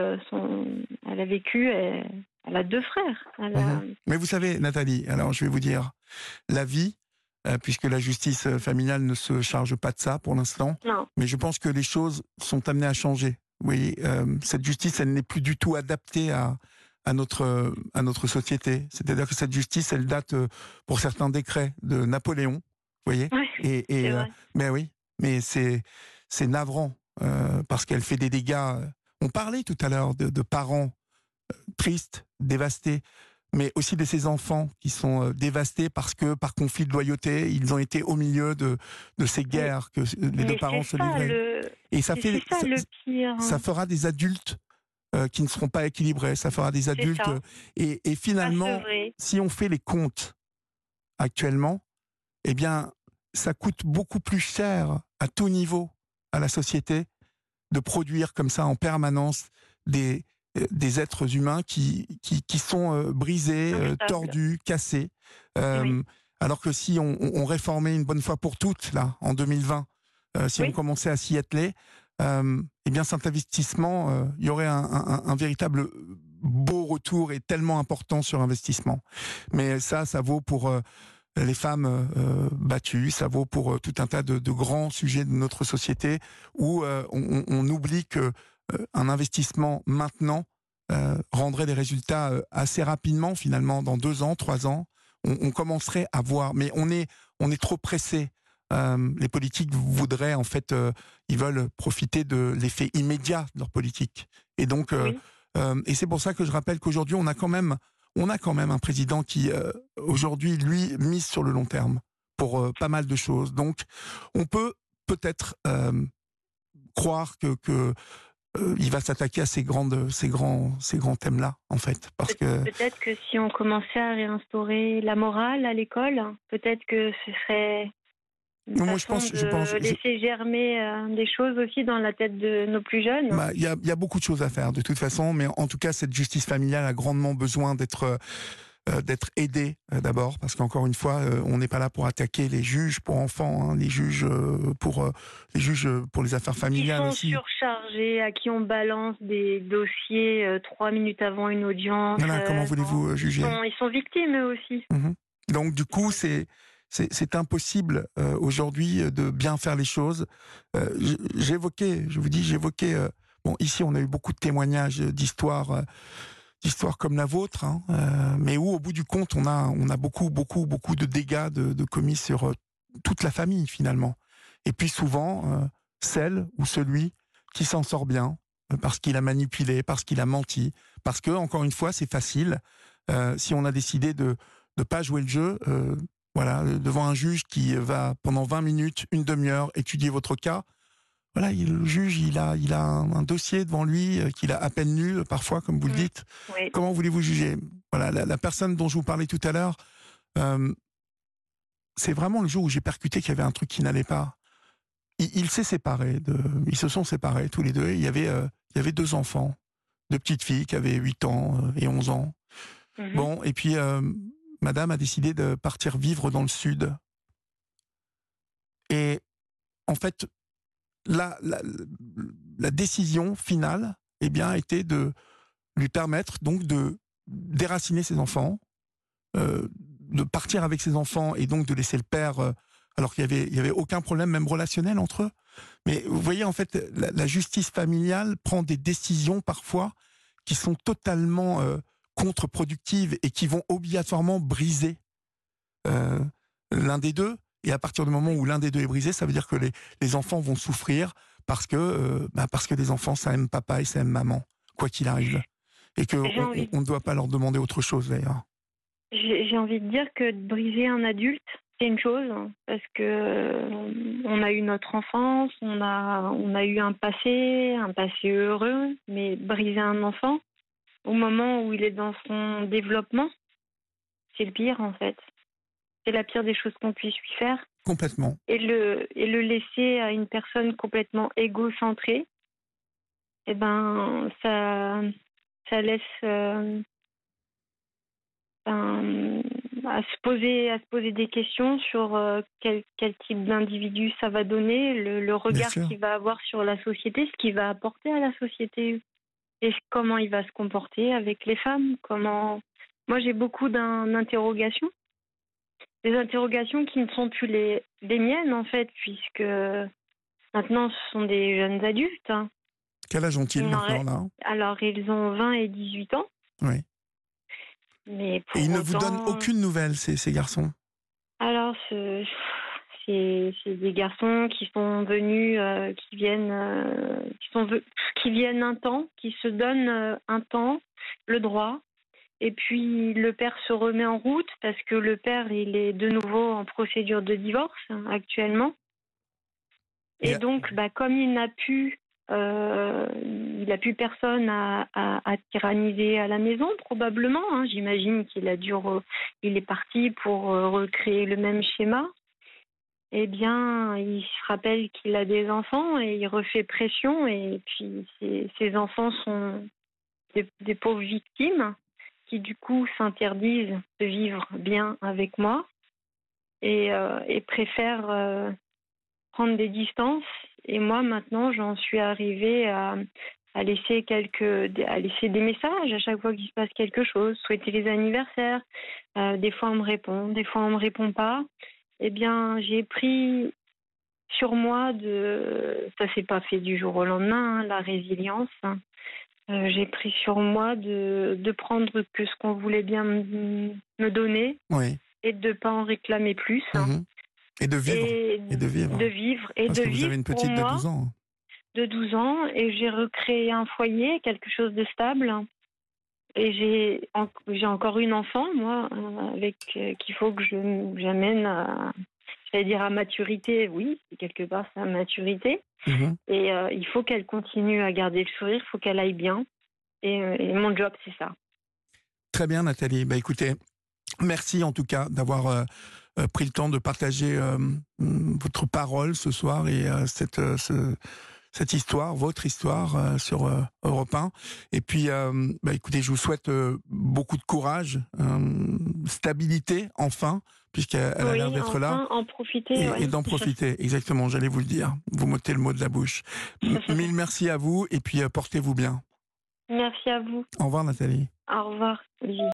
a vécu, elle a 2 frères. Mais vous savez, Nathalie, alors je vais vous dire, la vie, puisque la justice familiale ne se charge pas de ça pour l'instant, mais je pense que les choses sont amenées à changer. Oui, cette justice, elle n'est plus du tout adaptée à notre société. C'est-à-dire que cette justice, elle date pour certains décrets de Napoléon, vous voyez. Ouais, mais oui, mais c'est navrant. Parce qu'elle fait des dégâts. On parlait tout à l'heure de parents tristes, dévastés, mais aussi de ces enfants qui sont dévastés parce que, par conflit de loyauté, ils ont été au milieu de ces guerres que les 2 parents se livraient. Et ça le pire. Ça fera des adultes qui ne seront pas équilibrés. Ça fera des adultes. Et finalement, si on fait les comptes actuellement, eh bien, ça coûte beaucoup plus cher à tout niveau à la société de produire comme ça en permanence des êtres humains qui sont brisés, tordus, cassés. Alors que si on réformait une bonne fois pour toutes, là, en 2020, si on commençait à s'y atteler, eh bien cet investissement, il y aurait un véritable beau retour et tellement important sur investissement. Mais ça vaut pour les femmes battues, ça vaut pour tout un tas de grands sujets de notre société où on oublie que un investissement maintenant rendrait des résultats assez rapidement, finalement, dans 2 ans, 3 ans. On commencerait à voir, mais on est trop pressé. Les politiques voudraient, en fait, ils veulent profiter de l'effet immédiat de leur politique. Et donc, et c'est pour ça que je rappelle qu'aujourd'hui, on a quand même un président qui, aujourd'hui, lui, mise sur le long terme pour pas mal de choses. Donc, on peut peut-être croire que il va s'attaquer à ces grands thèmes-là, en fait. Peut-être que si on commençait à réinstaurer la morale à l'école, peut-être que ce serait je pense laisser germer des choses aussi dans la tête de nos plus jeunes. Il y a beaucoup de choses à faire, de toute façon, mais en tout cas, cette justice familiale a grandement besoin d'être aidée d'abord, parce qu'encore une fois, on n'est pas là pour attaquer les juges pour enfants, les juges pour les affaires familiales aussi. Ils sont surchargés, à qui on balance des dossiers 3 minutes avant une audience. Voilà, comment voulez-vous juger ? Ils sont victimes eux aussi. Donc du coup, c'est impossible aujourd'hui de bien faire les choses. J'évoquais, bon, ici on a eu beaucoup de témoignages d'histoires comme la vôtre, mais où au bout du compte on a beaucoup de dégâts de commis sur toute la famille finalement. Et puis souvent celle ou celui qui s'en sort bien parce qu'il a manipulé, parce qu'il a menti, parce que encore une fois c'est facile. Si on a décidé de ne pas jouer le jeu. Voilà, devant un juge qui va pendant 20 minutes, une demi-heure étudier votre cas. Voilà, le juge, il a un dossier devant lui qu'il a à peine lu, parfois, comme vous le dites. Oui. Comment voulez-vous juger ? Voilà, la personne dont je vous parlais tout à l'heure, c'est vraiment le jour où j'ai percuté qu'il y avait un truc qui n'allait pas. Ils se sont séparés tous les deux. Il y avait 2 enfants, 2 petites filles qui avaient 8 ans et 11 ans. Bon, et puis madame a décidé de partir vivre dans le sud. Et en fait, la décision finale, eh bien, était de lui permettre donc de déraciner ses enfants, de partir avec ses enfants et donc de laisser le père, alors qu'il y avait aucun problème, même relationnel entre eux. Mais vous voyez, en fait, la justice familiale prend des décisions parfois qui sont totalement contre-productives et qui vont obligatoirement briser l'un des deux. Et à partir du moment où l'un des deux est brisé, ça veut dire que les enfants vont souffrir parce que les enfants, ça aime papa et ça aime maman, quoi qu'il arrive. Et qu'on ne doit pas leur demander autre chose, d'ailleurs. J'ai envie de dire que de briser un adulte, c'est une chose, parce que on a eu notre enfance, on a eu un passé heureux, mais briser un enfant, au moment où il est dans son développement, c'est le pire, en fait. C'est la pire des choses qu'on puisse lui faire. Complètement. Et le laisser à une personne complètement égocentrée, eh ben, ça laisse à se poser des questions sur quel type d'individu ça va donner, le regard qu'il va avoir sur la société, ce qu'il va apporter à la société, et comment il va se comporter avec les femmes. Moi, j'ai beaucoup d'interrogations. Des interrogations qui ne sont plus les miennes, en fait, puisque maintenant, ce sont des jeunes adultes. Hein. Quel âge ont-ils maintenant, là ? Alors, ils ont 20 et 18 ans. Oui. Mais et ils ne vous donnent aucune nouvelle, ces garçons ? Alors, c'est des garçons qui sont venus, qui viennent un temps, qui se donnent un temps, le droit. Et puis, le père se remet en route parce que le père, il est de nouveau en procédure de divorce actuellement. Et donc, comme il n'a plus personne à tyranniser à la maison, probablement. Hein, j'imagine qu'il il est parti pour recréer le même schéma. Eh bien, il se rappelle qu'il a des enfants et il refait pression. Et puis, ces enfants sont des pauvres victimes qui du coup s'interdisent de vivre bien avec moi et préfèrent prendre des distances. Et moi maintenant j'en suis arrivée à laisser des messages à chaque fois qu'il se passe quelque chose, souhaiter les anniversaires. Des fois on me répond, des fois on me répond pas. Eh bien j'ai pris sur moi ça s'est pas fait du jour au lendemain, hein, la résilience. J'ai pris sur moi de prendre que ce qu'on voulait bien me donner, oui, et de ne pas en réclamer plus. Hein. Et de vivre. Parce que vous avez une petite de 12 ans. De 12 ans, et j'ai recréé un foyer, quelque chose de stable. Et j'ai encore une enfant, moi, qu'il faut que j'amène à maturité. Oui, quelque part, c'est à maturité. Et il faut qu'elle continue à garder le sourire, il faut qu'elle aille bien. Et mon job, c'est ça. Très bien, Nathalie. Écoutez, merci en tout cas d'avoir pris le temps de partager votre parole ce soir et cette histoire, votre histoire sur Europe 1. Et puis, écoutez, je vous souhaite beaucoup de courage, stabilité, enfin, puisqu'elle a l'air d'être là. En profiter. Et d'en profiter, exactement, j'allais vous le dire. Vous m'ôtez le mot de la bouche. Mille merci à vous, et puis portez-vous bien. Merci à vous. Au revoir, Nathalie. Au revoir, Olivier.